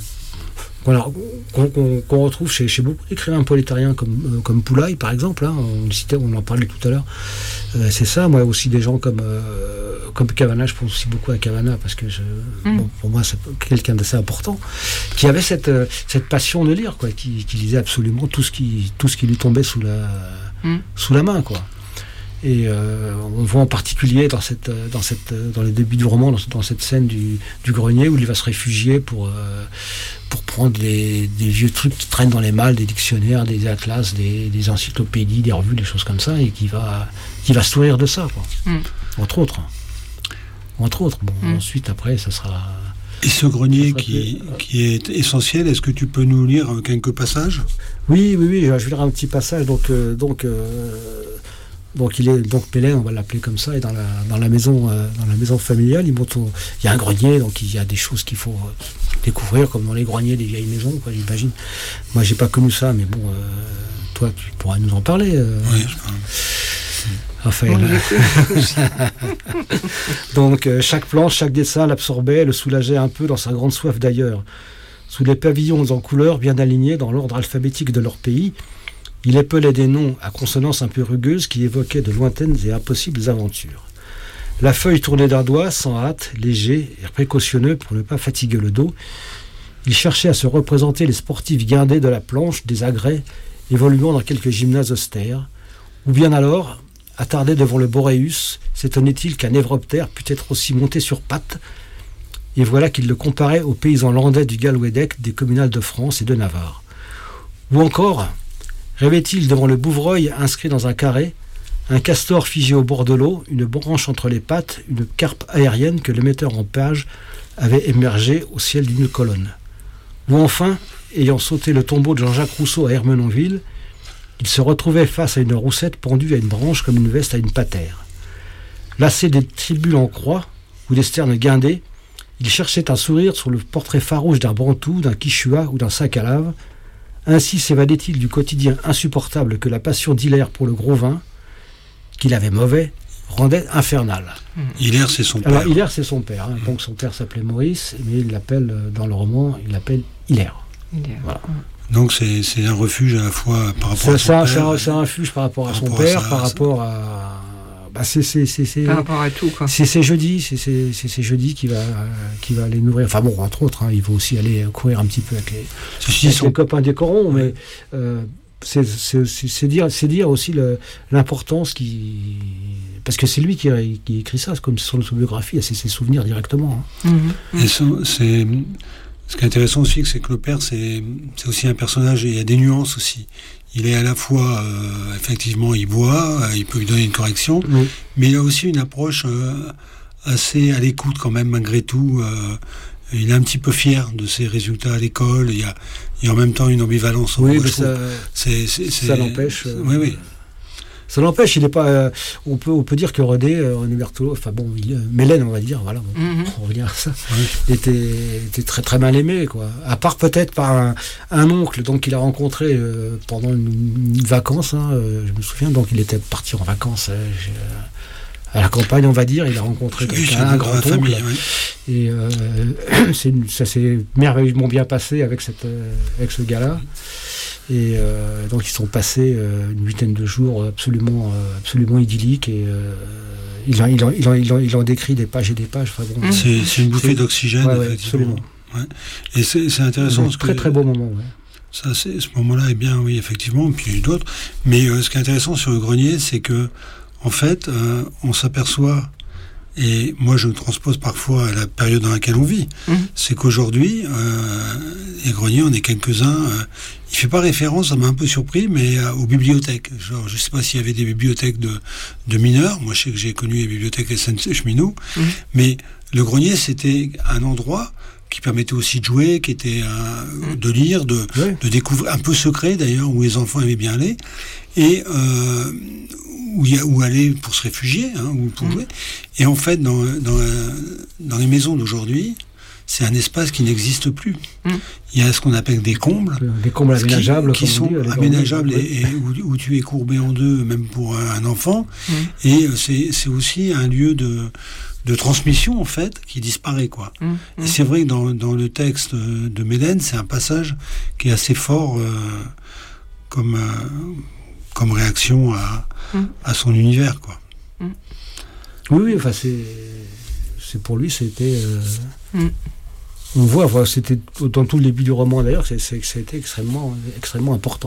retrouve chez beaucoup d'écrivains prolétariens comme Poulaille, par exemple. On en parlait tout à l'heure. C'est ça, moi aussi, des gens comme Cavana, je pense aussi beaucoup à Cavana, parce que pour moi, c'est quelqu'un d'assez important, qui avait cette passion de lire, quoi, qui lisait absolument tout ce qui lui tombait sous la main, quoi. Et on voit en particulier dans les débuts du roman, dans cette scène du grenier où il va se réfugier pour prendre des vieux trucs qui traînent dans les malles, des dictionnaires, des atlas, des encyclopédies, des revues, des choses comme ça, et qui va se nourrir de ça, quoi. Entre autres. Ensuite, après, ça sera... Et ce grenier qui est essentiel, est-ce que tu peux nous lire quelques passages ? Oui, je vais lire un petit passage. Donc Mélène, on va l'appeler comme ça, et dans la maison familiale, il y a un grenier, donc il y a des choses qu'il faut découvrir, comme dans les greniers des vieilles maisons, quoi, j'imagine. Moi, j'ai pas connu ça, mais toi, tu pourras nous en parler. Oui, je parle. Raphaël. Donc chaque planche, chaque dessin l'absorbait, le soulageait un peu dans sa grande soif d'ailleurs. Sous les pavillons en couleurs bien alignés dans l'ordre alphabétique de leur pays, il épelait des noms à consonance un peu rugueuse qui évoquaient de lointaines et impossibles aventures. La feuille tournée d'un doigt, sans hâte, léger et précautionneux pour ne pas fatiguer le dos, il cherchait à se représenter les sportifs guindés de la planche, des agrès, évoluant dans quelques gymnases austères, ou bien alors, attardé devant le Boréus, s'étonnait-il qu'un évroptère pût être aussi monté sur pattes, et voilà qu'il le comparait aux paysans landais du Galwedec, des communales de France et de Navarre. Ou encore, rêvait-il devant le Bouvreuil inscrit dans un carré, un castor figé au bord de l'eau, une branche entre les pattes, une carpe aérienne que le metteur en page avait émergé au ciel d'une colonne. Ou enfin, ayant sauté le tombeau de Jean-Jacques Rousseau à Ermenonville, il se retrouvait face à une roussette pendue à une branche comme une veste à une patère. Lassé des tribules en croix ou des sternes guindés, il cherchait un sourire sur le portrait farouche d'un Bantou, d'un Quichua ou d'un sac à lave. Ainsi s'évadait-il du quotidien insupportable que la passion d'Hilaire pour le gros vin, qu'il avait mauvais, rendait infernal. Hilaire, c'est son père. Alors, Hilaire, c'est son père. Donc, son père s'appelait Maurice, mais il l'appelle, dans le roman, il l'appelle Hilaire. Voilà. Donc, c'est un refuge à la fois par rapport à son père. C'est un refuge par rapport à son père, par rapport à Par rapport à tout, quoi. C'est jeudi qui va aller nourrir. Enfin bon, entre autres, il va aussi aller courir un petit peu avec les copains des corons, mais c'est dire aussi l'importance parce que c'est lui qui écrit ça, c'est comme son autobiographie, c'est ses souvenirs directement. Et ce qui est intéressant aussi, c'est que le père, c'est aussi un personnage, et il y a des nuances aussi. Il est à la fois, effectivement, il boit, il peut lui donner une correction, mais il a aussi une approche assez à l'écoute quand même, malgré tout. Il est un petit peu fier de ses résultats à l'école. Il y a en même temps une ambivalence. Oui, mais ça l'empêche. Oui. Ça l'empêche, il n'est pas. On peut dire que René Berthelot, enfin bon, Mélène, on va dire, voilà, on revient à ça, était très très mal aimé, quoi. À part peut-être par un oncle, donc il a rencontré pendant une vacance, je me souviens, donc il était parti en vacances à la campagne, on va dire, il a rencontré un grand oncle, et ça s'est merveilleusement bien passé avec ce gars-là. Et donc ils sont passés une huitaine de jours absolument idylliques, et il en décrit des pages et des pages. Enfin, bon, c'est une bouffée d'oxygène, absolument. Ouais. Et c'est intéressant. Très très beau moment. Ouais. Ça, ce moment-là est bien, oui, effectivement, et puis d'autres. Mais ce qui est intéressant sur le grenier, c'est que en fait, on s'aperçoit, et moi je transpose parfois à la période dans laquelle on vit, c'est qu'aujourd'hui, les greniers, on est quelques-uns. Il ne fait pas référence, ça m'a un peu surpris, mais aux bibliothèques. Genre, je ne sais pas s'il y avait des bibliothèques de mineurs. Moi, je sais que j'ai connu les bibliothèques SNC Cheminot, mais le grenier, c'était un endroit qui permettait aussi de jouer, qui était de lire, de découvrir, un peu secret d'ailleurs, où les enfants aimaient bien aller, et où aller pour se réfugier, ou pour jouer. Et en fait, dans les maisons d'aujourd'hui, c'est un espace qui n'existe plus. Il y a ce qu'on appelle des combles. Des combles aménageables. Qui sont aménageables et où tu es courbé en deux, même pour un enfant. Et c'est aussi un lieu de transmission, en fait, qui disparaît, quoi. Et c'est vrai que dans le texte de Mélène, c'est un passage qui est assez fort comme réaction à son univers, quoi. Oui, enfin, c'est pour lui, c'était... On voit, c'était dans tout le début du roman d'ailleurs, ça a été extrêmement important,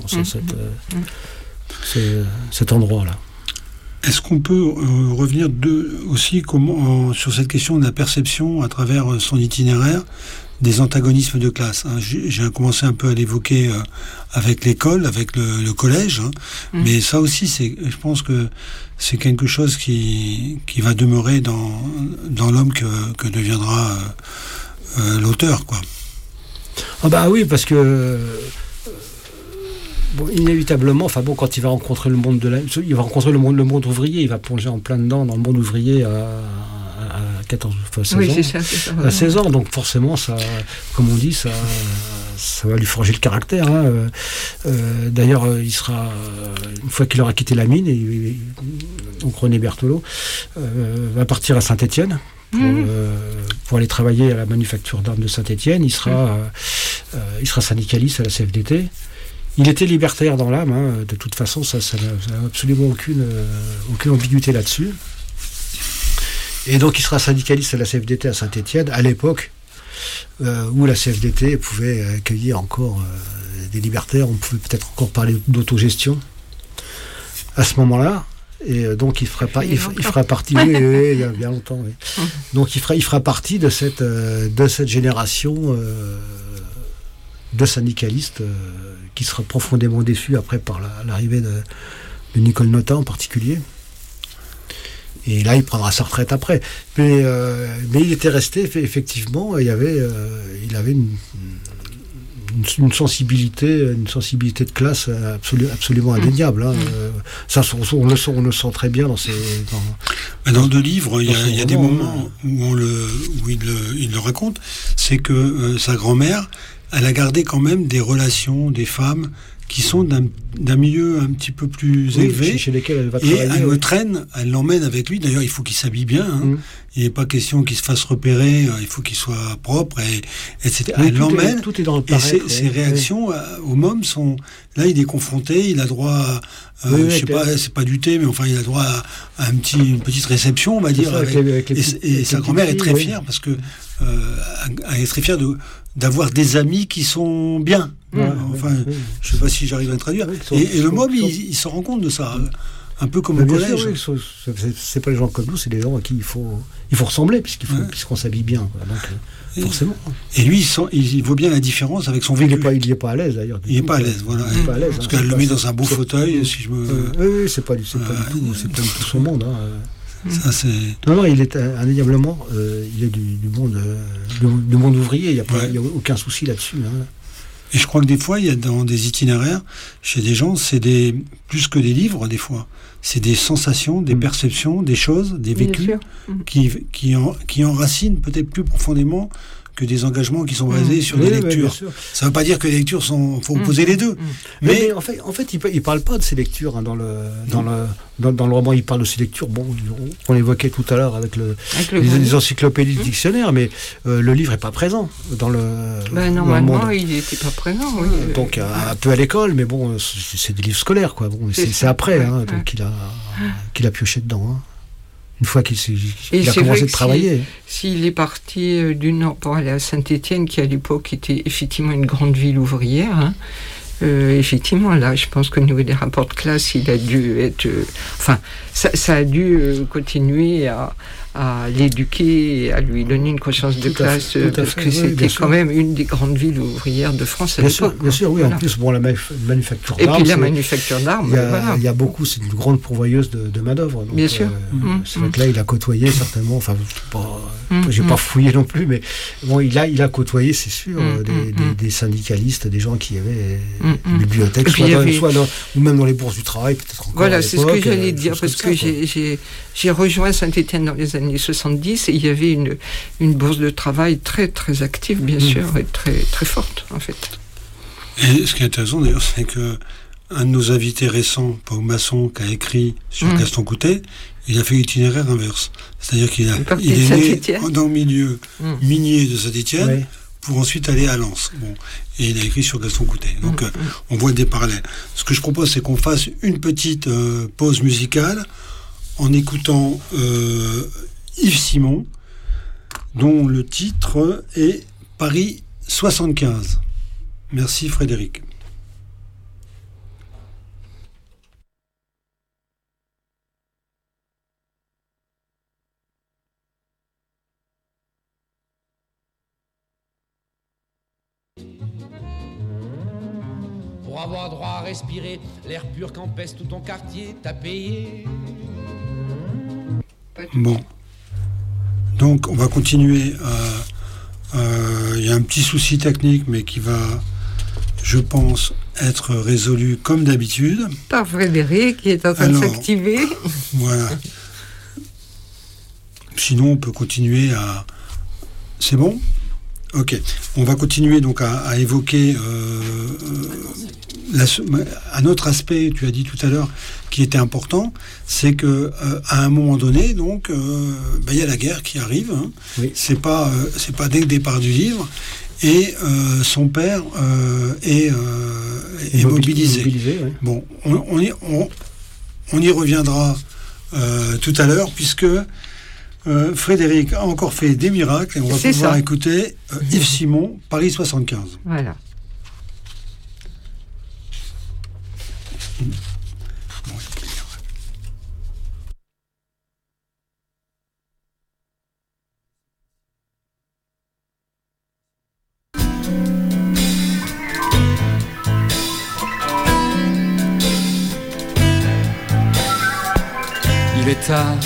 cet endroit-là. Est-ce qu'on peut revenir aussi sur cette question de la perception à travers son itinéraire des antagonismes de classe, J'ai commencé un peu à l'évoquer avec l'école, avec le collège, mais ça aussi, je pense que c'est quelque chose qui va demeurer dans l'homme que deviendra l'auteur, quoi. Ah bah oui, parce que inévitablement, quand il va rencontrer le monde il va rencontrer le monde ouvrier, il va plonger en plein dedans dans le monde ouvrier à 16 ans. À 16 ans, donc forcément, ça, comme on dit, ça va lui forger le caractère. D'ailleurs, il sera, une fois qu'il aura quitté la mine, donc René Berthelot va partir à Saint-Étienne. Pour aller travailler à la manufacture d'armes de Saint-Étienne. Il sera syndicaliste à la CFDT. Il était libertaire dans l'âme, de toute façon, ça n'a absolument aucune ambiguïté là-dessus. Et donc il sera syndicaliste à la CFDT à Saint-Étienne, à l'époque où la CFDT pouvait accueillir encore des libertaires, on pouvait peut-être encore parler d'autogestion à ce moment-là. Et donc il fera partie, oui, il y a bien longtemps. Oui. Donc il fera partie de cette génération de syndicalistes qui sera profondément déçus après par l'arrivée de Nicole Notat en particulier. Et là, il prendra sa retraite après. Mais il était resté, effectivement, il avait une sensibilité de classe absolument indéniable. Ça, on le sent très bien dans le livre. Il y a des moments où il le raconte. C'est que sa grand-mère, elle a gardé quand même des relations, des femmes qui sont d'un milieu un petit peu plus élevé, chez lesquels elle va et travailler. elle le traîne, elle l'emmène avec lui. D'ailleurs, il faut qu'il s'habille bien. Il n'est pas question qu'il se fasse repérer. Il faut qu'il soit propre, etc. Oui, elle l'emmène. Tout est dans le Et paraître. ses réactions au môme sont... Là, il est confronté, il a droit à... je sais pas, c'est pas du thé, mais enfin, il a droit à une petite réception, on va dire. Et sa grand-mère est très fière, parce que elle est très fière d'avoir des amis qui sont bien. Je sais pas si j'arrive à le traduire. Et le môme, il se rend compte de ça. Un peu comme au collège. Sûr, c'est pas les gens comme nous, c'est des gens à qui il faut ressembler, puisqu'on s'habille bien. Quoi. Donc, forcément. Et lui, il voit bien la différence avec son vécu. Il n'est pas à l'aise, d'ailleurs. Il n'est pas à l'aise, voilà. Il est pas à l'aise, parce qu'elle le met dans un beau fauteuil, si je me... Oui, c'est pas du tout son monde. Ça, c'est... Non, il est indéniablement il est du monde ouvrier, il n'y a aucun souci là-dessus. Et je crois que des fois, il y a dans des itinéraires, chez des gens, c'est plus que des livres, des fois. C'est des sensations, des perceptions, des choses, des vécus qui enracinent peut-être plus profondément que des engagements qui sont basés sur des lectures. Ça ne veut pas dire que les lectures faut opposer les deux. Mais en fait, il parle pas de ces lectures dans le roman. Il parle de ces lectures. Bon, on l'évoquait tout à l'heure avec les encyclopédies, dictionnaires, mais le livre est pas présent dans le. Normalement, il n'était pas présent. Oui. Donc un peu à l'école, mais bon, c'est des livres scolaires, quoi. Bon, c'est après, donc qu'il a pioché dedans. Une fois qu'il a commencé de travailler. S'il est parti du Nord pour aller à Saint-Étienne, qui à l'époque était effectivement une grande ville ouvrière, effectivement, là, je pense qu'au niveau des rapports de classe, il a dû être... ça a dû continuer à l'éduquer et à lui donner une conscience de classe, parce que c'était quand même une des grandes villes ouvrières de France à l'époque. Bien sûr, oui. Voilà. En plus, la manufacture d'armes... Et puis la manufacture d'armes, il y a beaucoup, c'est une grande pourvoyeuse de main-d'œuvre. Bien sûr. C'est vrai que là, il a côtoyé certainement, j'ai pas fouillé non plus, mais bon, il a côtoyé, c'est sûr, des syndicalistes, des gens qui avaient une bibliothèque, ou même dans les bourses du travail, peut-être encore. Voilà, c'est ce que j'allais dire, parce que j'ai rejoint Saint-Étienne dans les années 70 et il y avait une bourse de travail très très active, bien sûr, et très très forte, en fait. Et ce qui est intéressant d'ailleurs, c'est que un de nos invités récents, Paul Masson, qui a écrit sur Gaston Coutet, il a fait l'itinéraire inverse. C'est-à-dire qu'il est né dans le milieu minier de Saint-Étienne pour ensuite aller à Lens. Bon. Et il a écrit sur Gaston Coutet. Donc on voit des parallèles. Ce que je propose, c'est qu'on fasse une petite pause musicale en écoutant Yves Simon, dont le titre est Paris 75. Merci Frédéric. Pour avoir droit à respirer l'air pur qu'empeste tout ton quartier, t'as payé. Bon. Donc, on va continuer. Il y a un petit souci technique, mais qui va, je pense, être résolu comme d'habitude. Par Frédéric, qui est en train de s'activer. Voilà. Sinon, on peut continuer à... C'est bon ? Ok. On va continuer donc à évoquer un autre aspect, tu as dit tout à l'heure, qui était important, c'est que à un moment donné, donc, y a la guerre qui arrive. Hein. Oui. C'est pas dès le départ du livre, et son père est mobilisé. Oui. Bon, on y reviendra tout à l'heure, puisque Frédéric a encore fait des miracles, et on va pouvoir écouter Yves Simon, Paris 75. Voilà. Il est tard.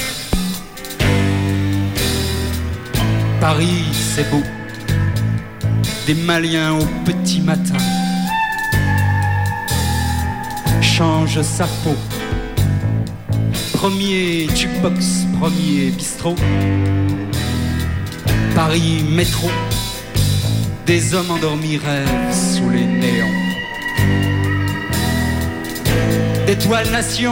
Paris, c'est beau. Des Maliens au petit matin. Change sa peau. Premier jukebox, premier bistrot. Paris, métro. Des hommes endormis rêvent sous les néons. d'étoiles nation.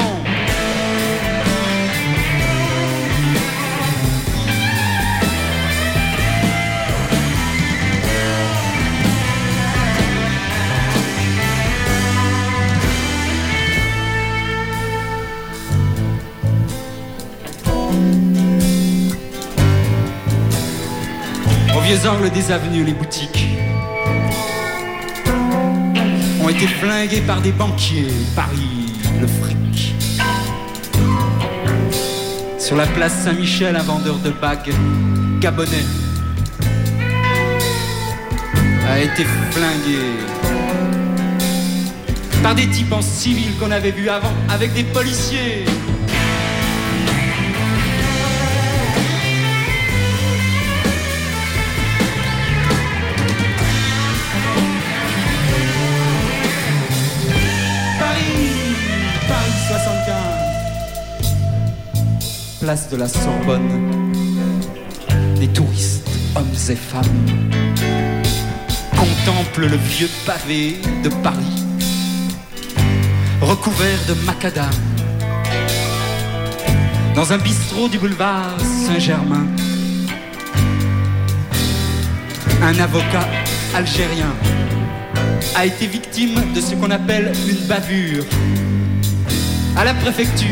Aux vieux angles des avenues, les boutiques ont été flingués par des banquiers. Paris, le fric. Sur la place Saint-Michel, un vendeur de bagues gabonais a été flingué par des types en civil qu'on avait vus avant avec des policiers. Place de la Sorbonne, des touristes, hommes et femmes, contemplent le vieux pavé de Paris, recouvert de macadam. Dans un bistrot du boulevard Saint-Germain, un avocat algérien a été victime de ce qu'on appelle une bavure à la préfecture.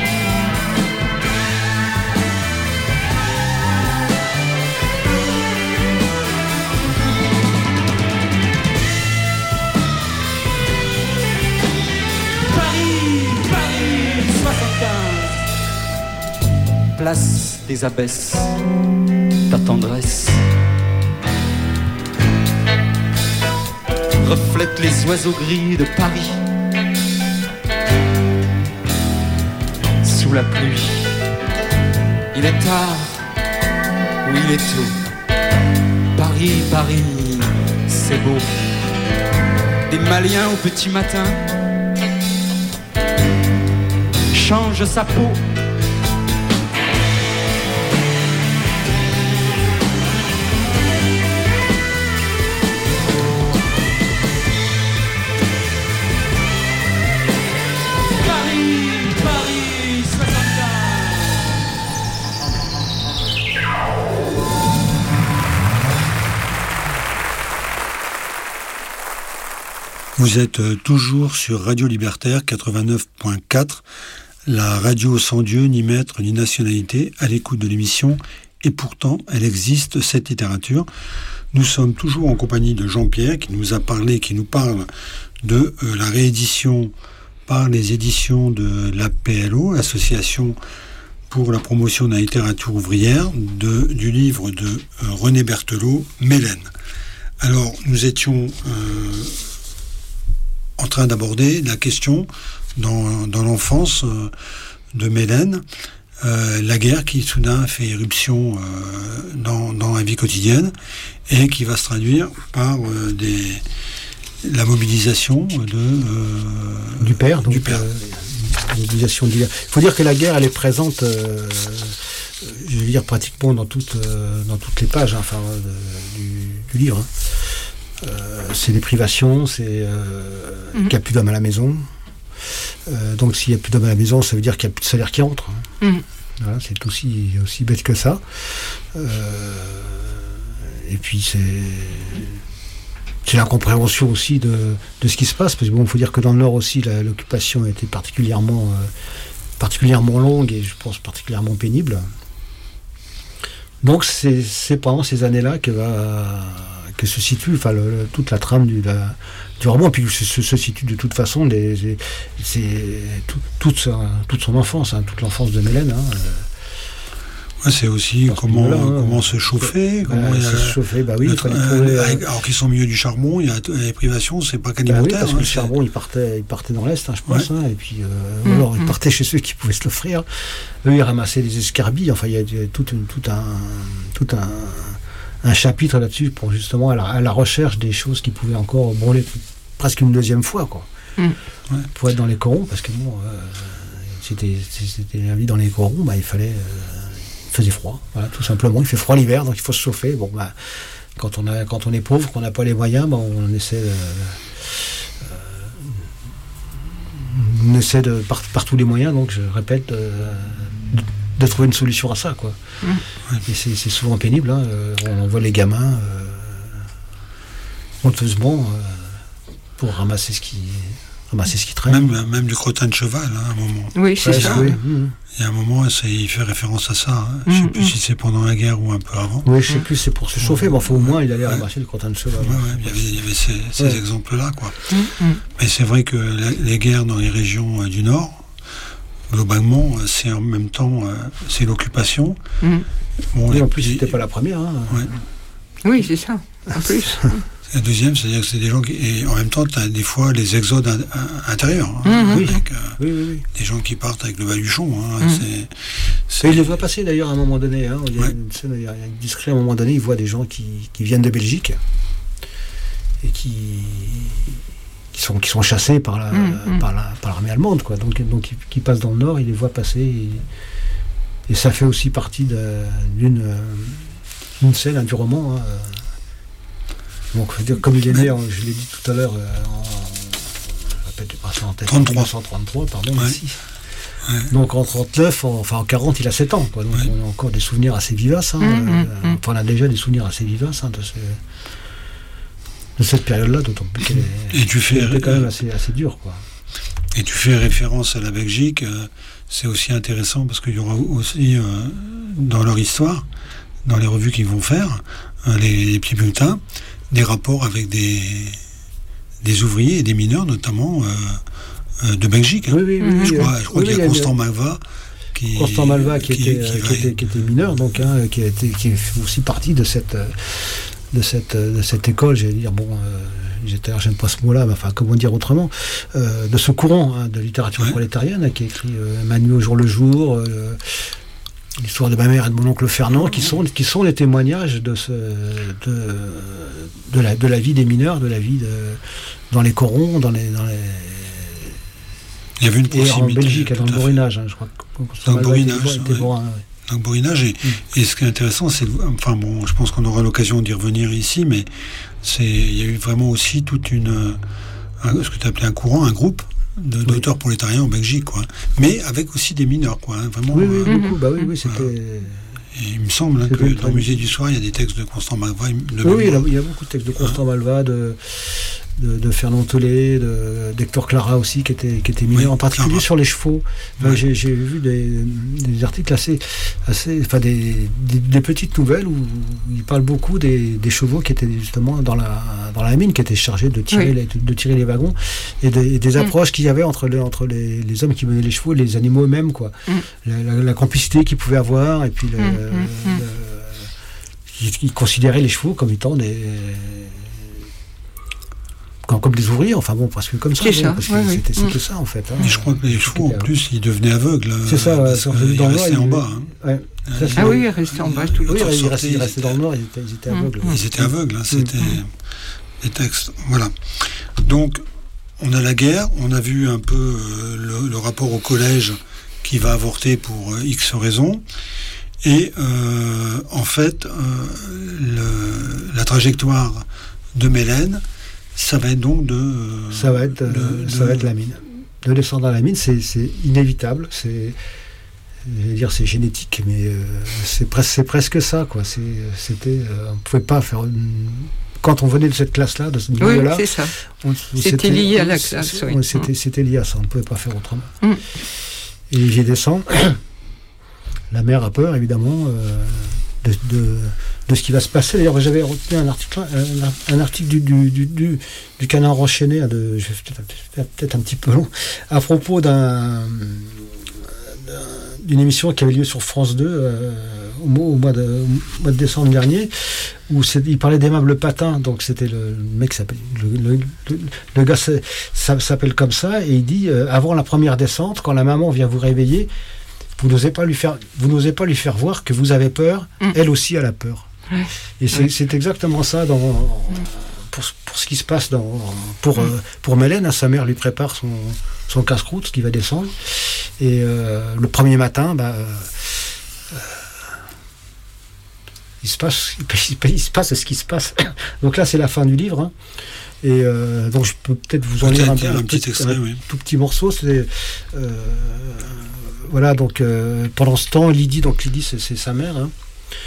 Place des abbesses, ta tendresse reflète les oiseaux gris de Paris sous la pluie. Il est tard ou il est tôt. Paris, Paris, c'est beau. Des Maliens au petit matin changent sa peau. Vous êtes toujours sur Radio Libertaire 89.4, la radio sans Dieu, ni maître, ni nationalité, à l'écoute de l'émission. Et pourtant, elle existe, cette littérature. Nous sommes toujours en compagnie de Jean-Pierre, qui nous parle de la réédition par les éditions de l'APLO, Association pour la promotion de la littérature ouvrière, du livre de René Berthelot, Mélène. Alors, nous étions en train d'aborder la question dans l'enfance de Mélène, la guerre qui soudain fait éruption dans la vie quotidienne et qui va se traduire par la mobilisation du père. Donc, mobilisation du... Il faut dire que la guerre, elle est présente, je veux dire, pratiquement dans toutes les pages du livre. C'est des privations, c'est qu'il n'y a plus d'hommes à la maison. Donc s'il n'y a plus d'hommes à la maison, ça veut dire qu'il n'y a plus de salaire qui entre. Voilà, c'est aussi bête que ça. Et puis c'est l'incompréhension aussi de ce qui se passe, parce que bon, il faut dire que dans le Nord aussi, l'occupation a été particulièrement longue et je pense particulièrement pénible. Donc c'est pendant ces années-là que se situe toute la trame du roman, puis se situe de toute façon toute son enfance, toute l'enfance de Mélène. Ouais, c'est aussi comment se chauffer, alors qu'ils sont au milieu du charbon, il y a les privations, c'est pas qu'alimentaire. Parce que le charbon, il partait dans l'Est, je pense, et puis alors il partait chez ceux qui pouvaient se l'offrir. Eux, ils ramassaient des escarbilles. Enfin, il y a tout un chapitre là-dessus pour justement à la recherche des choses qui pouvaient encore brûler presque une deuxième fois, quoi. Pour être dans les corons, parce que bon, c'était la vie dans les corons, il faisait froid, voilà, tout simplement. Il fait froid l'hiver, donc il faut se chauffer. Bon, quand on est pauvre, qu'on n'a pas les moyens, on essaie on essaie par tous les moyens, donc je répète, de trouver une solution à ça, quoi. Et c'est souvent pénible, hein. On voit les gamins honteusement pour ramasser ce qui traîne. Même du crottin de cheval, hein, à un moment. Oui, c'est ça. Oui. Il y a un moment, il fait référence à ça. Hein. Je ne sais plus si c'est pendant la guerre ou un peu avant. Oui, je ne sais plus, c'est pour se chauffer, mais enfin, au moins, il allait ramasser le crottin de cheval. Il y avait ces exemples-là, quoi. Mais c'est vrai que les guerres dans les régions du Nord, globalement, c'est en même temps, c'est l'occupation. Bon, et en plus, c'était pas la première. Hein. Oui, c'est ça, en plus. La deuxième, c'est-à-dire que c'est des gens qui... Et en même temps, tu as des fois les exodes intérieurs. Hein, avec, des gens qui partent avec le baluchon. Hein, il les voit passer d'ailleurs à un moment donné. Hein, il y a une scène, il y a un discret à un moment donné, il voit des gens qui viennent de Belgique et qui sont chassés par l'armée allemande, quoi. Donc qui passent dans le Nord, il les voit passer. Et ça fait aussi partie d'une scène, du roman. Hein. Donc, comme il est né, je l'ai dit tout à l'heure, je répète, en tête, 1933, pardon, ici. Ouais. Donc en 39, en 40, il a 7 ans, quoi. Donc on a encore des souvenirs assez vivaces. Hein, on a déjà des souvenirs assez vivaces, hein, de cette période-là, d'autant plus qu'elle était quand même assez dure, quoi. Et tu fais référence à la Belgique, c'est aussi intéressant parce qu'il y aura aussi dans leur histoire, dans les revues qu'ils vont faire, les petits bulletins, des rapports avec des ouvriers et des mineurs, notamment de Belgique. Hein. Oui, je crois qu'il y a Constant Malva qui était mineur, donc qui est aussi partie de cette école, j'allais dire, j'aime pas ce mot-là, mais enfin, comment dire autrement, de ce courant, hein, de littérature prolétarienne, qui a écrit Manu au jour le jour, l'histoire de ma mère et de mon oncle Fernand, qui sont les témoignages de la vie des mineurs, de la vie dans les corons, il y avait une proximité. Et en Belgique, dans le bourrinage, hein, je crois. Dans le bourrinage. Et ce qui est intéressant, c'est, je pense qu'on aura l'occasion d'y revenir ici, mais il y a eu vraiment aussi toute ce que tu appelais un courant, un groupe d'auteurs prolétariens en Belgique, quoi. Mais avec aussi des mineurs, quoi. Hein, vraiment. Oui, beaucoup. C'était. Et il me semble que dans le musée du soir, il y a des textes de Constant Malva. Oui, il y a beaucoup de textes de Constant Malva, de Fernand Tollet, d'Hector Clara aussi, qui était mineur, en particulier Clara. Sur les chevaux. J'ai vu des articles assez des petites nouvelles où il parle beaucoup des chevaux qui étaient justement dans la mine, qui étaient chargés de tirer les wagons, et des approches qu'il y avait entre les hommes qui menaient les chevaux et les animaux eux-mêmes, quoi. La complicité qu'ils pouvaient avoir, et puis ils considéraient les chevaux comme étant comme des ouvriers, presque comme ça. C'était ça, en fait. Hein. Mais je crois que les chevaux, en plus, ils devenaient aveugles. C'est ça, ils restaient en bas. Hein. Ils restaient en bas tout le temps. Ils restaient dans le Nord, ils étaient aveugles. Ils étaient aveugles, hein, c'était des textes. Voilà. Donc, on a la guerre, on a vu un peu le rapport au collège qui va avorter pour X raisons. Et en fait, la trajectoire de Mélène, ça va être donc ça va être la mine. De descendre dans la mine, c'est inévitable. Je vais dire c'est génétique, mais c'est presque ça, quoi. On pouvait pas faire. Quand on venait de cette classe-là, de ce niveau-là, c'est ça. C'était lié à la classe. C'était lié à ça. On ne pouvait pas faire autrement. Et j'y descends. La mère a peur, évidemment, de ce qui va se passer. D'ailleurs, j'avais retenu un article du Canard enchaîné, je vais peut-être un petit peu long, à propos d'une émission qui avait lieu sur France 2 au mois de décembre dernier, où il parlait d'Aimable Patin. Donc c'était le mec qui s'appelle le gars s'appelle comme ça, et il dit avant la première descente, quand la maman vient vous réveiller, vous n'osez pas lui faire voir que vous avez peur. Elle aussi elle a peur. Et c'est exactement ça pour ce qui se passe pour Mélène. Sa mère lui prépare son casse-croûte qui va descendre, et le premier matin, il se passe ce qui se passe. Donc là, c'est la fin du livre, hein. Et donc je peux peut-être vous en lire un petit extrait, oui. tout petit morceau. C'est voilà, donc pendant ce temps, Lydie, c'est sa mère. Hein.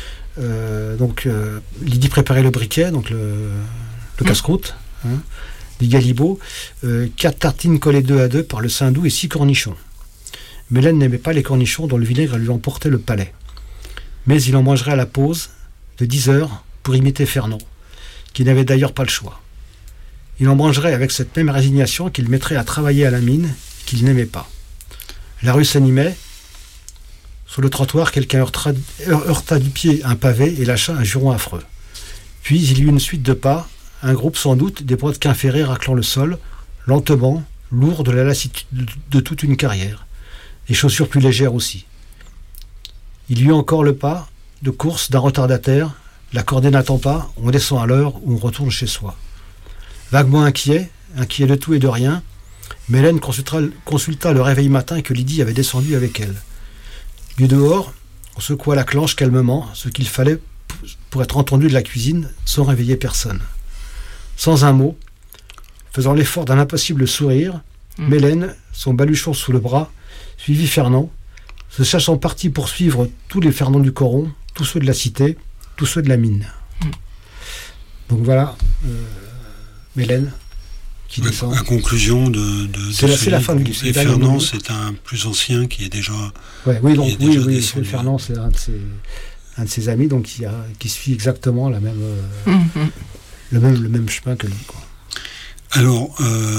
Lydie préparait le briquet, donc le casse-croûte, hein, des galibots, 4 tartines collées 2 à 2 par le Saint-Doux et 6 cornichons. Mélène n'aimait pas les cornichons dont le vinaigre lui emportait le palais. Mais il en mangerait à la pause de 10 heures pour imiter Fernand, qui n'avait d'ailleurs pas le choix. Il en mangerait avec cette même résignation qu'il mettrait à travailler à la mine qu'il n'aimait pas. La rue s'animait. Sur le trottoir, quelqu'un heurta du pied un pavé et lâcha un juron affreux. Puis il y eut une suite de pas, un groupe sans doute, des brodequins ferrés raclant le sol, lentement, lourd de la lassitude de toute une carrière. Les chaussures plus légères aussi. Il y eut encore le pas de course d'un retardataire, la cordée n'attend pas, on descend à l'heure ou on retourne chez soi. Vaguement inquiet de tout et de rien, Mélène consulta le réveil matin que Lydie avait descendu avec elle. Du dehors, on secoua la clenche calmement, ce qu'il fallait pour être entendu de la cuisine sans réveiller personne. Sans un mot, faisant l'effort d'un impossible sourire, Mélène, son baluchon sous le bras, suivit Fernand, se cherchant parti pour suivre tous les Fernand du Coron, tous ceux de la cité, tous ceux de la mine. Donc voilà, Mélène qui descend. La conclusion de c'est la fin du livre. Et Fernand, c'est un plus ancien qui est déjà. Oui, Fernand, c'est un de ses amis, donc qui suit exactement la même, le même chemin que lui, quoi. Alors,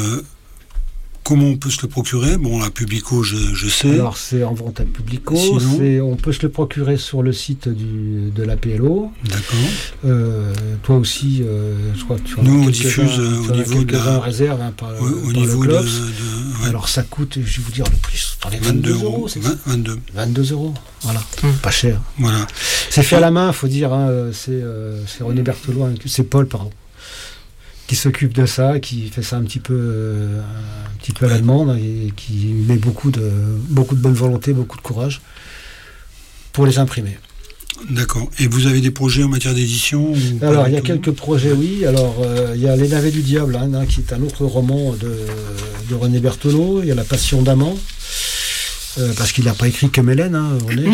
comment on peut se le procurer? Bon, la Publico, je sais. Alors, c'est en vente à Publico. On peut se le procurer sur le site de la PLO. D'accord. Toi aussi, je crois que tu en as nous, on diffuse au niveau de la réserve, hein, par niveau le ouais. Alors, ça coûte, je vais vous dire le prix, dans les 22 euros, c'est ça 22 euros, voilà. Pas cher. Voilà. C'est fait à la main, il faut dire. Hein, c'est René Berthelot, c'est Paul, pardon, qui s'occupe de ça, qui fait ça un petit peu à la demande et qui met beaucoup de bonne volonté, beaucoup de courage pour les imprimer. D'accord. Et vous avez des projets en matière d'édition? Alors, il y a quelques projets, oui. Alors, il y a Les Navets du Diable, hein, qui est un autre roman de René Berthelot. Il y a La Passion d'Amand, parce qu'il n'a pas écrit que Mélène, hein, René.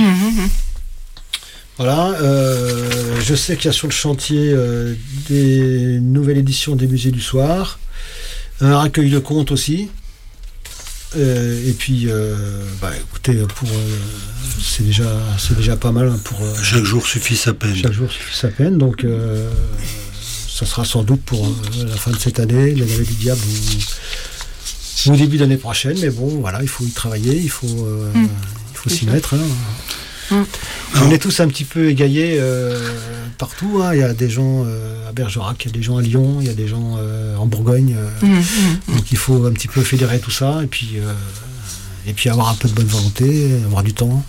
Voilà, je sais qu'il y a sur le chantier des nouvelles éditions des Musées du Soir, un recueil de contes aussi, et puis, écoutez, c'est déjà pas mal pour. Chaque jour suffit sa peine. Chaque jour suffit sa peine, donc ça sera sans doute pour la fin de cette année, Les Navets du Diable ou au début d'année prochaine, mais bon, voilà, il faut y travailler, il faut s'y mettre. Hein. On est tous un petit peu égaillés partout, hein. Il y a des gens à Bergerac, il y a des gens à Lyon, il y a des gens en Bourgogne, donc il faut un petit peu fédérer tout ça et puis avoir un peu de bonne volonté, avoir du temps.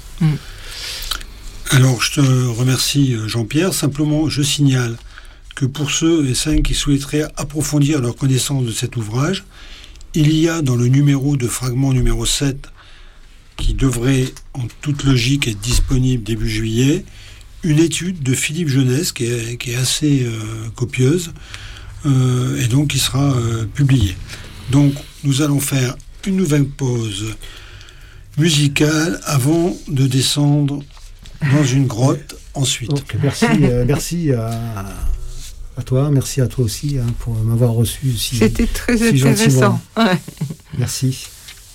Alors je te remercie Jean-Pierre, simplement je signale que pour ceux et celles qui souhaiteraient approfondir leur connaissance de cet ouvrage, il y a dans le numéro de fragment numéro 7, qui devrait en toute logique être disponible début juillet, une étude de Philippe Jeunesse qui est assez copieuse et donc qui sera publiée. Donc nous allons faire une nouvelle pause musicale avant de descendre dans une grotte ensuite. Donc, merci à toi, merci à toi aussi, hein, pour m'avoir reçu si C'était très si intéressant. Ouais. Merci.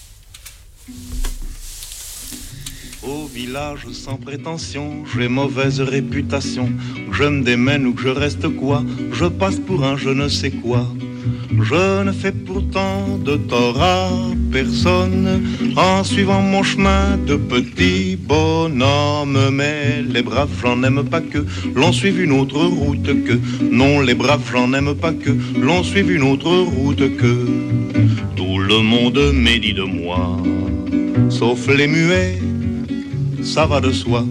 Au village sans prétention, j'ai mauvaise réputation. Que je me démène ou que je reste quoi, je passe pour un je ne sais quoi. Je ne fais pourtant de tort à personne en suivant mon chemin de petit bonhomme. Mais les braves, j'en aime pas que l'on suive une autre route que. Non, les braves, j'en aime pas que l'on suive une autre route que. Tout le monde médit de moi, sauf les muets. Ça va de soi.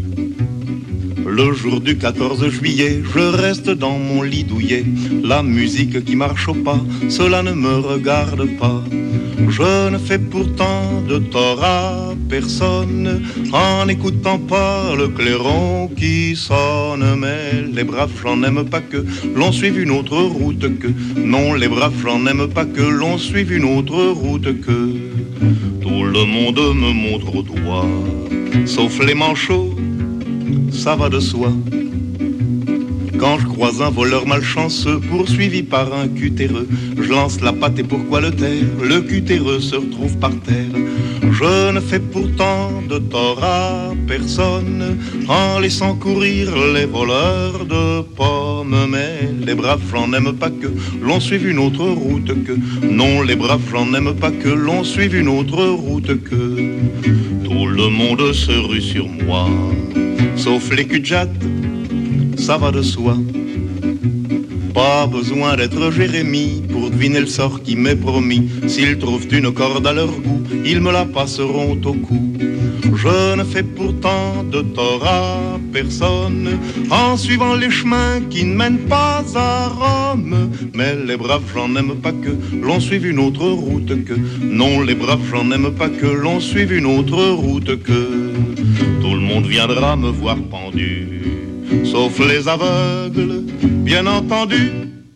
Le jour du 14 juillet, je reste dans mon lit douillet. La musique qui marche au pas, cela ne me regarde pas. Je ne fais pourtant de tort à personne en n'écoutant pas le clairon qui sonne. Mais les braves, j'en aime pas que l'on suive une autre route que. Non, les braves, j'en aime pas que l'on suive une autre route que. Tout le monde me montre au doigt, sauf les manchots, ça va de soi. Quand je croise un voleur malchanceux poursuivi par un cutéreux, je lance la patte et pourquoi le taire? Le cutéreux se retrouve par terre. Je ne fais pourtant de tort à personne en laissant courir les voleurs de pommes. Mais les braves, j'en aime pas que l'on suive une autre route que. Non, les braves, j'en aime pas que l'on suive une autre route que. Tout le monde se rue sur moi, sauf les cul-de-jatte, ça va de soi. Pas besoin d'être Jérémie pour deviner le sort qui m'est promis. S'ils trouvent une corde à leur goût, ils me la passeront au cou. Je ne fais pourtant de tort à personne en suivant les chemins qui ne mènent pas à Rome. Mais les braves, j'en aime pas que l'on suive une autre route que. Non, les braves, j'en aime pas que l'on suive une autre route que. Tout le monde viendra me voir pendu, sauf les aveugles, bien entendu.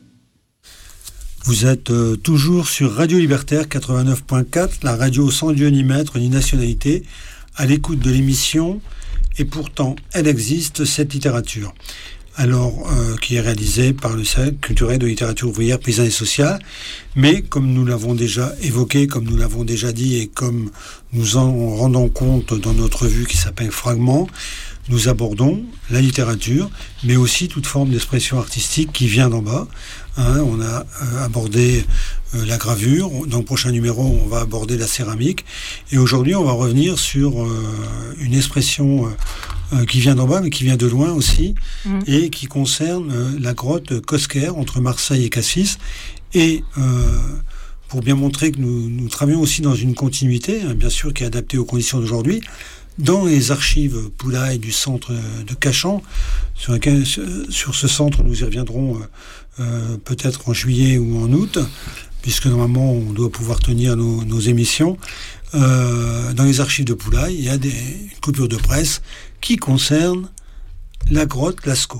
Vous êtes toujours sur Radio Libertaire 89.4, la radio sans Dieu ni maître ni nationalité, à l'écoute de l'émission « Et pourtant, elle existe, cette littérature ». Alors, qui est réalisée par le Cercle culturel de littérature ouvrière, paysanne et sociale. Mais, comme nous l'avons déjà évoqué, comme nous l'avons déjà dit, et comme nous en rendons compte dans notre revue qui s'appelle Fragments, nous abordons la littérature, mais aussi toute forme d'expression artistique qui vient d'en bas. On a abordé la gravure. Dans le prochain numéro, on va aborder la céramique. Et aujourd'hui, on va revenir sur une expression qui vient d'en bas, mais qui vient de loin aussi, et qui concerne la grotte Cosquer, entre Marseille et Cassis. Et pour bien montrer que nous travaillons aussi dans une continuité, bien sûr, qui est adaptée aux conditions d'aujourd'hui, dans les archives Poulaille du centre de Cachan, sur ce centre, nous y reviendrons peut-être en juillet ou en août, puisque normalement on doit pouvoir tenir nos émissions. Dans les archives de Poulaille, il y a une coupure de presse qui concerne la grotte Lascaux.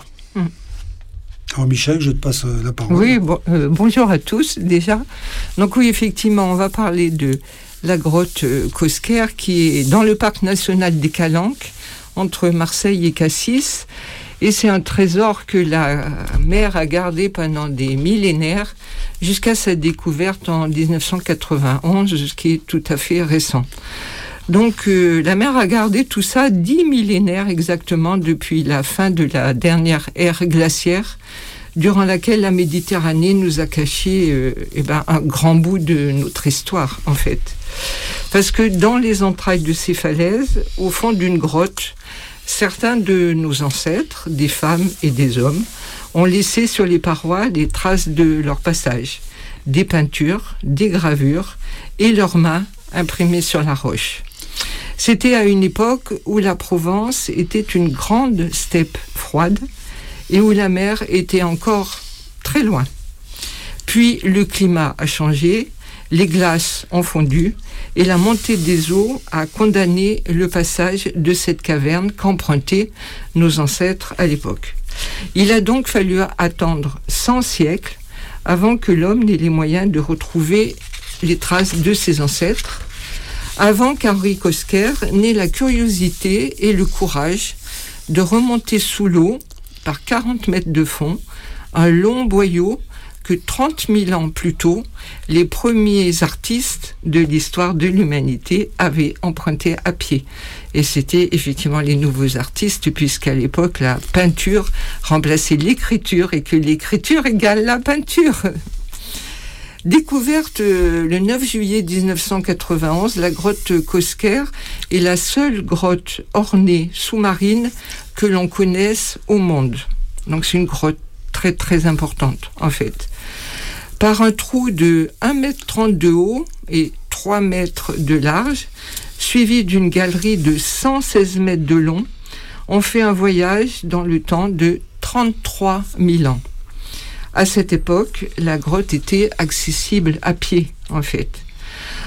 Alors Michel, je te passe la parole. Oui, bonjour à tous déjà. Donc oui, effectivement, on va parler de la grotte Cosquer qui est dans le parc national des Calanques, entre Marseille et Cassis. Et c'est un trésor que la mer a gardé pendant des millénaires jusqu'à sa découverte en 1991, ce qui est tout à fait récent. Donc la mer a gardé tout ça 10 millénaires exactement depuis la fin de la dernière ère glaciaire, durant laquelle la Méditerranée nous a caché un grand bout de notre histoire, en fait. Parce que dans les entrailles de ces falaises, au fond d'une grotte, certains de nos ancêtres, des femmes et des hommes, ont laissé sur les parois des traces de leur passage, des peintures, des gravures et leurs mains imprimées sur la roche. C'était à une époque où la Provence était une grande steppe froide et où la mer était encore très loin. Puis le climat a changé, les glaces ont fondu et la montée des eaux a condamné le passage de cette caverne qu'empruntaient nos ancêtres à l'époque. Il a donc fallu attendre 100 siècles avant que l'homme n'ait les moyens de retrouver les traces de ses ancêtres, avant qu'Henri Cosquer n'ait la curiosité et le courage de remonter sous l'eau, par 40 mètres de fond, un long boyau que 30 000 ans plus tôt, les premiers artistes de l'histoire de l'humanité avaient emprunté à pied. Et c'était effectivement les nouveaux artistes, puisqu'à l'époque, la peinture remplaçait l'écriture et que l'écriture égale la peinture. Découverte le 9 juillet 1991, la grotte Cosquer est la seule grotte ornée sous-marine que l'on connaisse au monde. Donc c'est une grotte très très importante en fait. Par un trou de 1,30 m de haut et 3 mètres de large, suivi d'une galerie de 116 mètres de long, on fait un voyage dans le temps de 33 000 ans. À cette époque, la grotte était accessible à pied, en fait.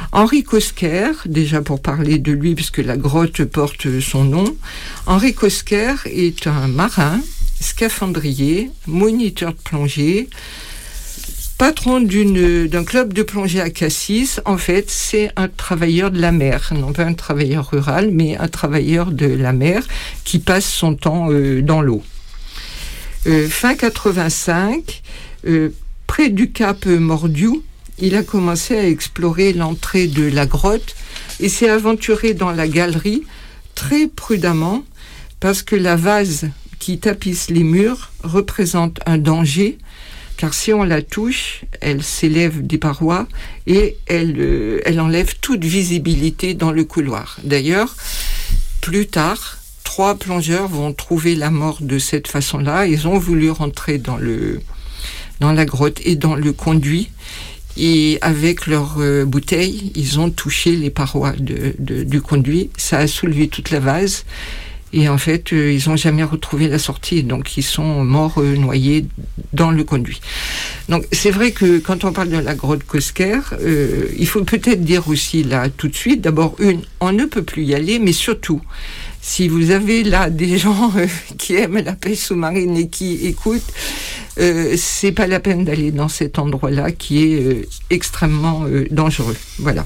Henri Cosquer, déjà pour parler de lui, puisque la grotte porte son nom, Henri Cosquer est un marin, scaphandrier, moniteur de plongée, patron d'un club de plongée à Cassis. En fait, c'est un travailleur de la mer, non pas un travailleur rural, mais un travailleur de la mer qui passe son temps dans l'eau. Fin 85, près du cap Mordiou, il a commencé à explorer l'entrée de la grotte et s'est aventuré dans la galerie très prudemment parce que la vase qui tapisse les murs représente un danger, car si on la touche, elle s'élève des parois et elle enlève toute visibilité dans le couloir. D'ailleurs, plus tard, 3 plongeurs vont trouver la mort de cette façon-là. Ils ont voulu rentrer dans la grotte et dans le conduit. Et avec leurs bouteilles, ils ont touché les parois du conduit. Ça a soulevé toute la vase. Et en fait, ils n'ont jamais retrouvé la sortie. Donc, ils sont morts noyés dans le conduit. Donc, c'est vrai que quand on parle de la grotte Cosquer, il faut peut-être dire aussi là tout de suite, d'abord, on ne peut plus y aller, mais surtout, si vous avez là des gens qui aiment la pêche sous-marine et qui écoutent, c'est pas la peine d'aller dans cet endroit-là qui est extrêmement dangereux. Voilà.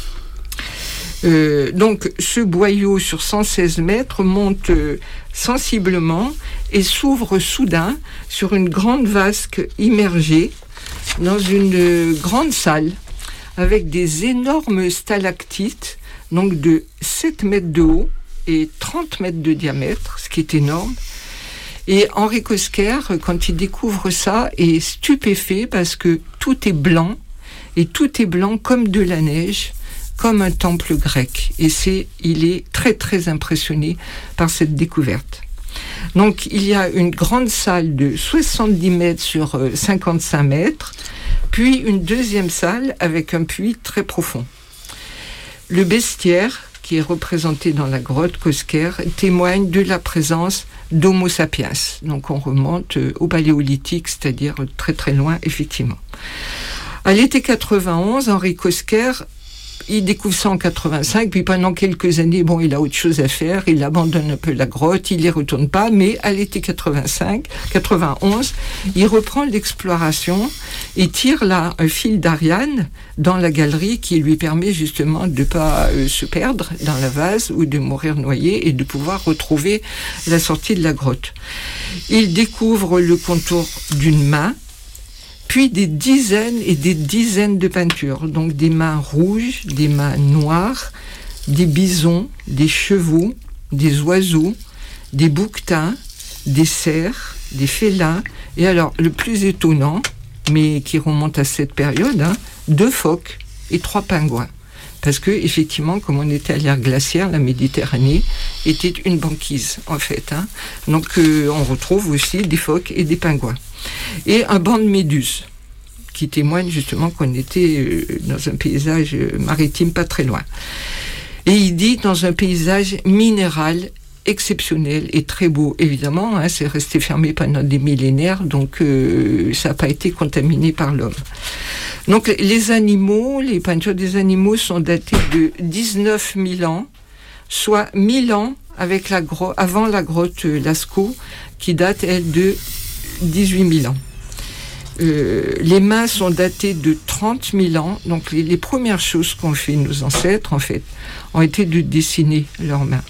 Donc, ce boyau sur 116 mètres monte sensiblement et s'ouvre soudain sur une grande vasque immergée dans une grande salle avec des énormes stalactites, donc de 7 mètres de haut et 30 mètres de diamètre, ce qui est énorme. Et Henri Cosquer, quand il découvre ça, est stupéfait parce que tout est blanc, et tout est blanc comme de la neige, comme un temple grec. Et il est très très impressionné par cette découverte. Donc il y a une grande salle de 70 mètres sur 55 mètres, puis une deuxième salle avec un puits très profond. Le bestiaire, qui est représenté dans la grotte Cosquer, témoigne de la présence d'Homo sapiens. Donc on remonte au Paléolithique, c'est-à-dire très très loin, effectivement. À l'été 91, Henri Cosquer, il découvre ça en 85, puis pendant quelques années, il a autre chose à faire, il abandonne un peu la grotte, il y retourne pas, mais à l'été 91, il reprend l'exploration et tire là un fil d'Ariane dans la galerie qui lui permet justement de pas se perdre dans la vase ou de mourir noyé et de pouvoir retrouver la sortie de la grotte. Il découvre le contour d'une main, puis des dizaines et des dizaines de peintures, donc des mains rouges, des mains noires, des bisons, des chevaux, des oiseaux, des bouquetins, des cerfs, des félins, et alors le plus étonnant, mais qui remonte à cette période, 2 phoques et 3 pingouins. Parce que, effectivement, comme on était à l'ère glaciaire, la Méditerranée était une banquise, en fait. Donc, on retrouve aussi des phoques et des pingouins. Et un banc de méduses, qui témoigne justement qu'on était dans un paysage maritime pas très loin. Et il dit dans un paysage minéral exceptionnel et très beau. Évidemment, c'est resté fermé pendant des millénaires, donc ça n'a pas été contaminé par l'homme. Donc les animaux, les peintures des animaux sont datées de 19 000 ans, soit 1000 ans avec avant la grotte Lascaux, qui date, elle, de 18 000 ans. Les mains sont datées de 30 000 ans, donc les premières choses qu'ont fait nos ancêtres, en fait, ont été de dessiner leurs mains.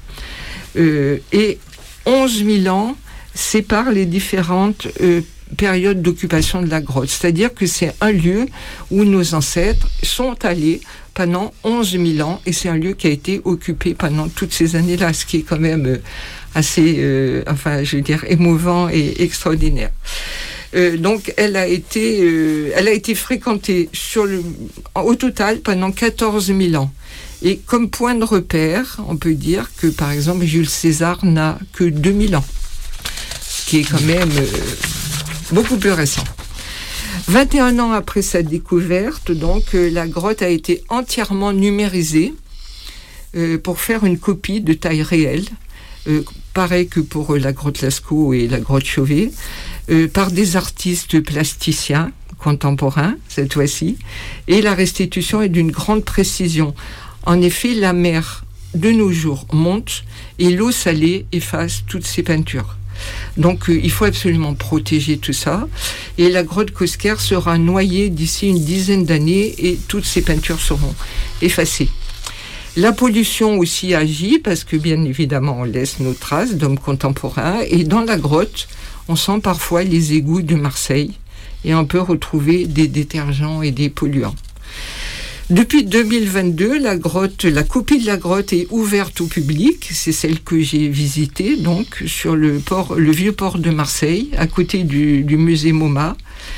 Et 11 000 ans séparent les différentes périodes d'occupation de la grotte. C'est-à-dire que c'est un lieu où nos ancêtres sont allés pendant 11 000 ans, et c'est un lieu qui a été occupé pendant toutes ces années-là, ce qui est quand même assez, émouvant et extraordinaire. Donc, elle a été fréquentée au total pendant 14 000 ans. Et comme point de repère, on peut dire que, par exemple, Jules César n'a que 2000 ans, ce qui est quand même beaucoup plus récent. 21 ans après sa découverte, donc, la grotte a été entièrement numérisée pour faire une copie de taille réelle, pareil que pour la grotte Lascaux et la grotte Chauvet, par des artistes plasticiens contemporain, cette fois-ci, et la restitution est d'une grande précision. En effet, la mer, de nos jours, monte et l'eau salée efface toutes ces peintures. Donc il faut absolument protéger tout ça, et la grotte Cosquer sera noyée d'ici une dizaine d'années et toutes ces peintures seront effacées. La pollution aussi agit parce que bien évidemment on laisse nos traces d'hommes contemporains, et dans la grotte on sent parfois les égouts de Marseille et on peut retrouver des détergents et des polluants. Depuis 2022, la copie de la grotte est ouverte au public. C'est celle que j'ai visitée, donc, sur le vieux port de Marseille, à côté du musée MoMA.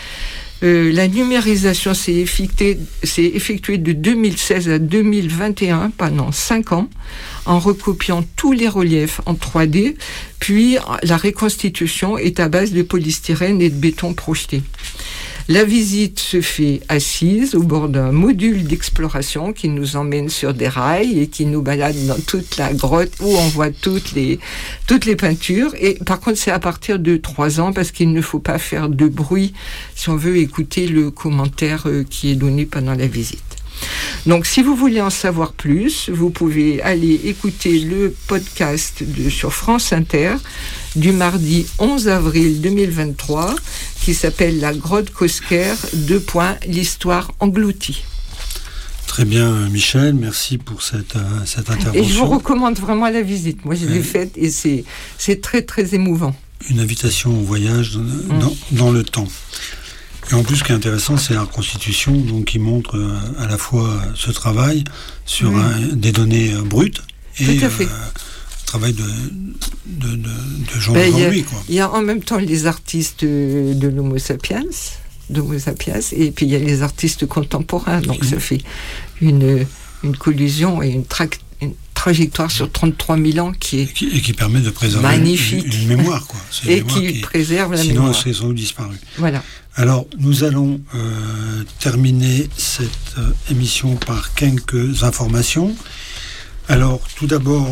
La numérisation s'est effectuée de 2016 à 2021, pendant 5 ans, en recopiant tous les reliefs en 3D, puis la reconstitution est à base de polystyrène et de béton projeté. La visite se fait assise au bord d'un module d'exploration qui nous emmène sur des rails et qui nous balade dans toute la grotte où on voit toutes les peintures. Et par contre, c'est à partir de 3 ans parce qu'il ne faut pas faire de bruit si on veut écouter le commentaire qui est donné pendant la visite. Donc, si vous voulez en savoir plus, vous pouvez aller écouter le podcast sur France Inter du mardi 11 avril 2023 qui s'appelle La grotte Cosquer, l'histoire engloutie. Très bien, Michel, merci pour cette intervention. Et je vous recommande vraiment la visite. Moi, je l'ai faite et c'est très, très émouvant. Une invitation au voyage dans le temps. Et en plus, ce qui est intéressant, c'est la reconstitution, donc qui montre à la fois ce travail sur des données brutes et travail de gens d'aujourd'hui. Il y a en même temps les artistes de l'Homo sapiens, et puis il y a les artistes contemporains. Donc ça fait une collision et une trajectoire sur 33 000 ans qui permet de préserver magnifique. Une mémoire, quoi. Et qui préserve la mémoire. Sinon, elle serait sans doute disparue. Voilà. Alors, nous allons terminer cette émission par quelques informations. Alors, tout d'abord,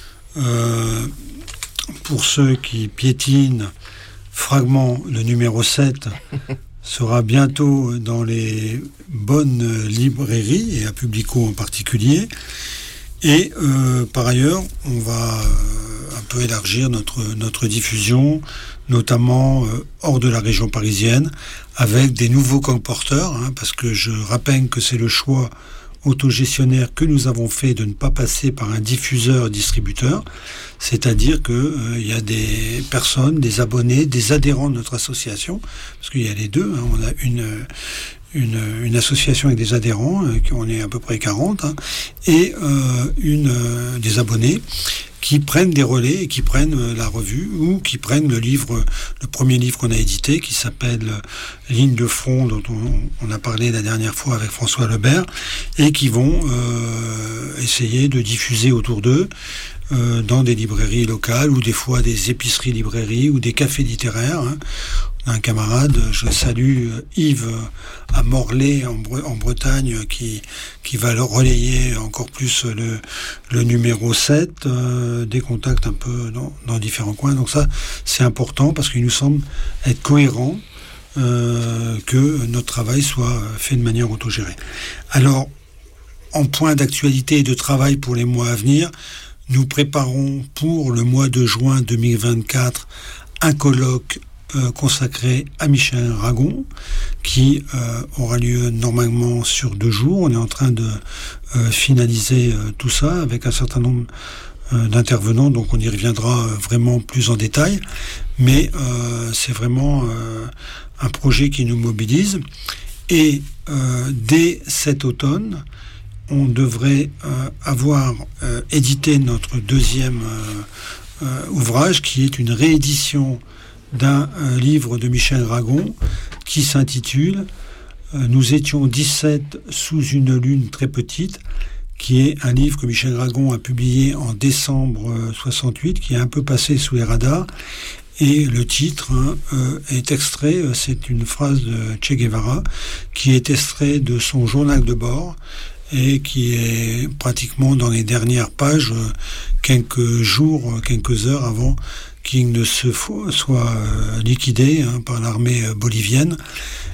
pour ceux qui piétinent, Fragment, le numéro 7, sera bientôt dans les bonnes librairies, et à Publico en particulier. Et par ailleurs, on va un peu élargir notre diffusion, notamment hors de la région parisienne, avec des nouveaux colporteurs, parce que je rappelle que c'est le choix autogestionnaire que nous avons fait de ne pas passer par un diffuseur-distributeur, c'est-à-dire qu'il y a des personnes, des abonnés, des adhérents de notre association, parce qu'il y a les deux, on a une association avec des adhérents, on est à peu près 40, et des abonnés qui prennent des relais et qui prennent la revue ou qui prennent le premier livre qu'on a édité qui s'appelle Ligne de front, dont on a parlé la dernière fois avec François Lebert, et qui vont essayer de diffuser autour d'eux dans des librairies locales ou des fois des épiceries-librairies ou des cafés littéraires. Un camarade, je salue Yves à Morlaix en Bretagne qui va le relayer encore plus le numéro 7, des contacts un peu dans différents coins. Donc ça, c'est important parce qu'il nous semble être cohérent que notre travail soit fait de manière autogérée. Alors, en point d'actualité et de travail pour les mois à venir, nous préparons pour le mois de juin 2024 un colloque consacré à Michel Ragon, qui aura lieu normalement sur 2 jours. On est en train de finaliser tout ça avec un certain nombre d'intervenants, donc on y reviendra vraiment plus en détail. Mais c'est vraiment un projet qui nous mobilise. Et dès cet automne, on devrait avoir édité notre deuxième ouvrage, qui est une réédition d'un livre de Michel Ragon qui s'intitule « Nous étions 17 sous une lune très petite », qui est un livre que Michel Ragon a publié en décembre 68, qui est un peu passé sous les radars. Et le titre est extrait, c'est une phrase de Che Guevara, qui est extrait de son journal de bord et qui est pratiquement dans les dernières pages, quelques jours, quelques heures avant qu'il ne soit liquidé par l'armée bolivienne.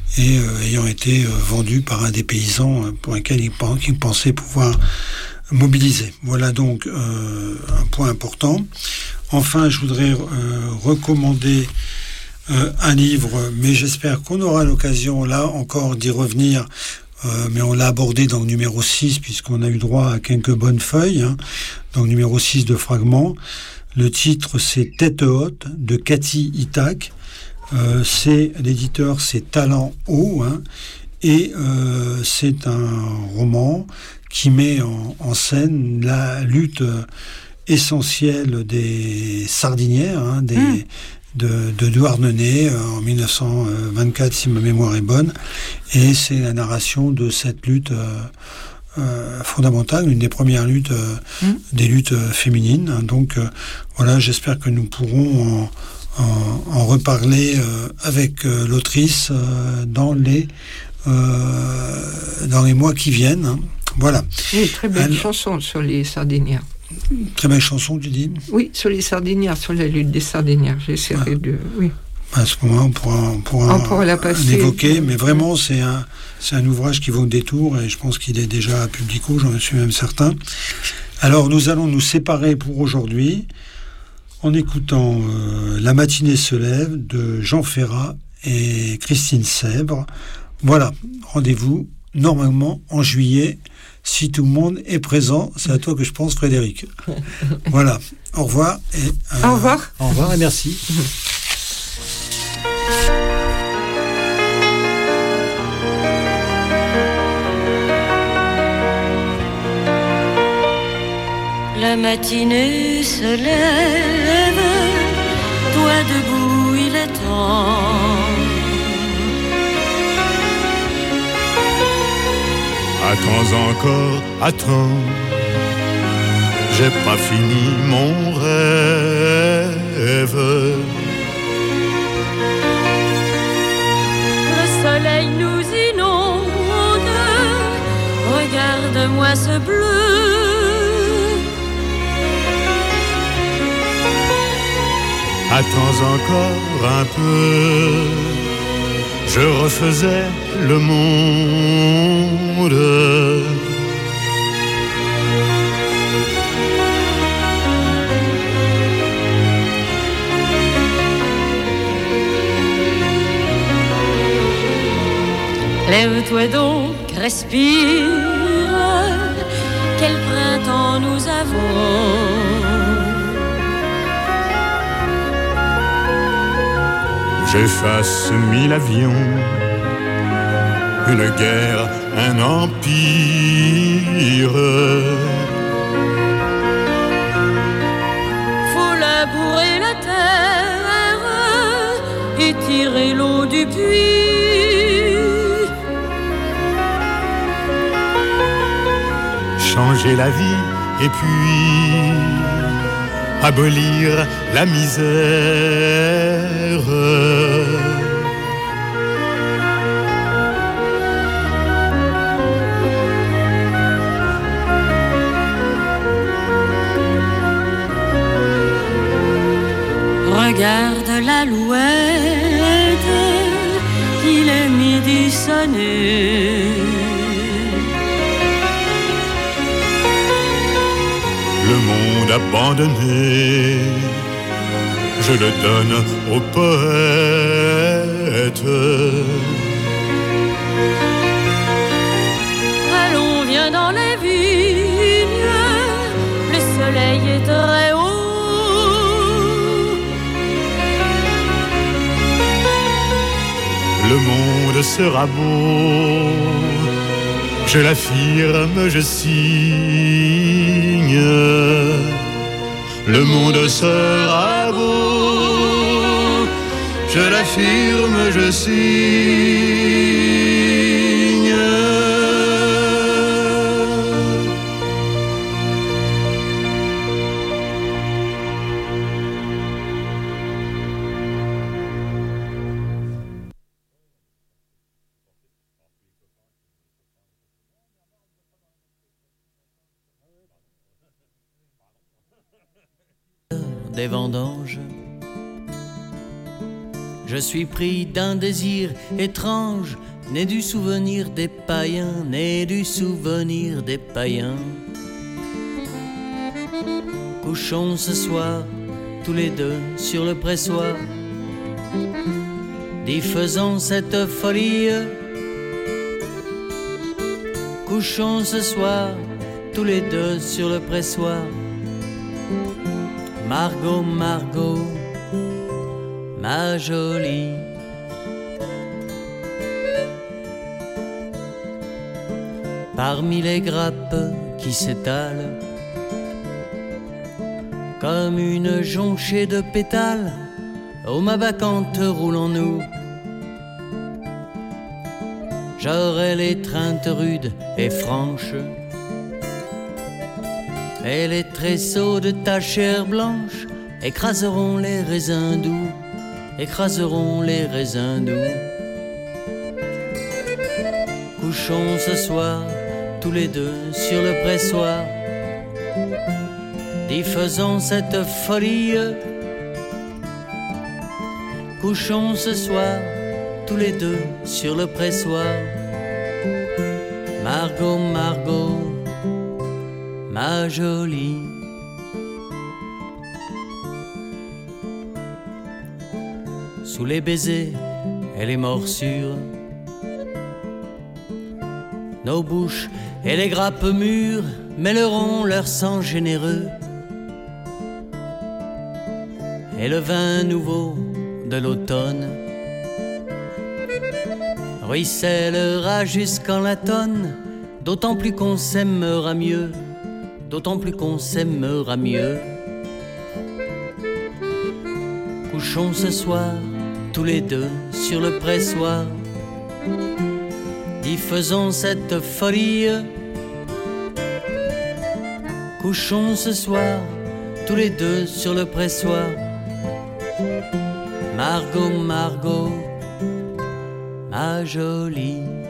et ayant été vendu par un des paysans pour lesquels il pensait pouvoir mobiliser. Voilà donc un point important. Enfin, je voudrais recommander un livre, mais j'espère qu'on aura l'occasion là encore d'y revenir, mais on l'a abordé dans le numéro 6 puisqu'on a eu droit à quelques bonnes feuilles, hein, dans le numéro 6 de Fragments. Le titre c'est Tête haute de Cathy Itac. L'éditeur c'est Talent Haut, hein, et c'est un roman qui met en scène la lutte essentielle des sardinières, hein, de Douarnenez en 1924, si ma mémoire est bonne, et c'est la narration de cette lutte fondamentale, une des premières luttes, des luttes féminines. Hein. Donc voilà, j'espère que nous pourrons en reparler avec l'autrice dans les mois qui viennent. Hein. Voilà. Oui, très belle chanson sur les sardinières. Très belle chanson, tu dis ? Oui, sur les sardinières, sur la lutte des sardinières. J'essaierai de... Oui. À ce moment, on pourra l'évoquer, mais vraiment, c'est un ouvrage qui vaut le détour, et je pense qu'il est déjà à Publico, j'en suis même certain. Alors, nous allons nous séparer pour aujourd'hui en écoutant La matinée se lève de Jean Ferrat et Christine Sèbre. Voilà, rendez-vous normalement en juillet, si tout le monde est présent. C'est à toi que je pense, Frédéric. Voilà, au revoir. Au revoir. Au revoir et merci. La matinée se lève, toi debout, il est temps. Attends encore, attends, j'ai pas fini mon rêve. Le soleil nous inonde, regarde-moi ce bleu. Attends encore un peu, je refaisais le monde. Lève-toi donc, respire, quel printemps nous avons. J'efface 1000 avions, une guerre, un empire. Faut labourer la terre et tirer l'eau du puits. Changer la vie et puis abolir la misère. Regarde l'alouette, il est midi sonné. Le monde abandonné, je le donne aux poètes. Allons, viens dans les vignes, le soleil est très haut. Le monde sera beau, je l'affirme, je signe. Le monde sera beau, je l'affirme, je signe. Des vendanges, Je suis pris d'un désir étrange, né du souvenir des païens, né du souvenir des païens. Couchons ce soir, tous les deux, sur le pressoir, défaisons cette folie. Couchons ce soir, tous les deux, sur le pressoir. Margot, Margot, ma jolie. Parmi les grappes qui s'étalent comme une jonchée de pétales, ô ma bacchante, roulons-nous. J'aurai l'étreinte rude et franche, et les tresseaux de ta chair blanche écraseront les raisins doux, écraseront les raisins doux. Couchons ce soir, tous les deux, sur le pressoir, défaisons cette folie. Couchons ce soir, tous les deux, sur le pressoir. Margot, Margot, ma jolie. Sous les baisers et les morsures, nos bouches et les grappes mûres mêleront leur sang généreux, et le vin nouveau de l'automne ruissellera jusqu'en la tonne, d'autant plus qu'on s'aimera mieux, d'autant plus qu'on s'aimera mieux. Couchons ce soir, tous les deux, sur le pressoir, diffusons cette folie. Couchons ce soir, tous les deux, sur le pressoir. Margot, Margot, ma jolie.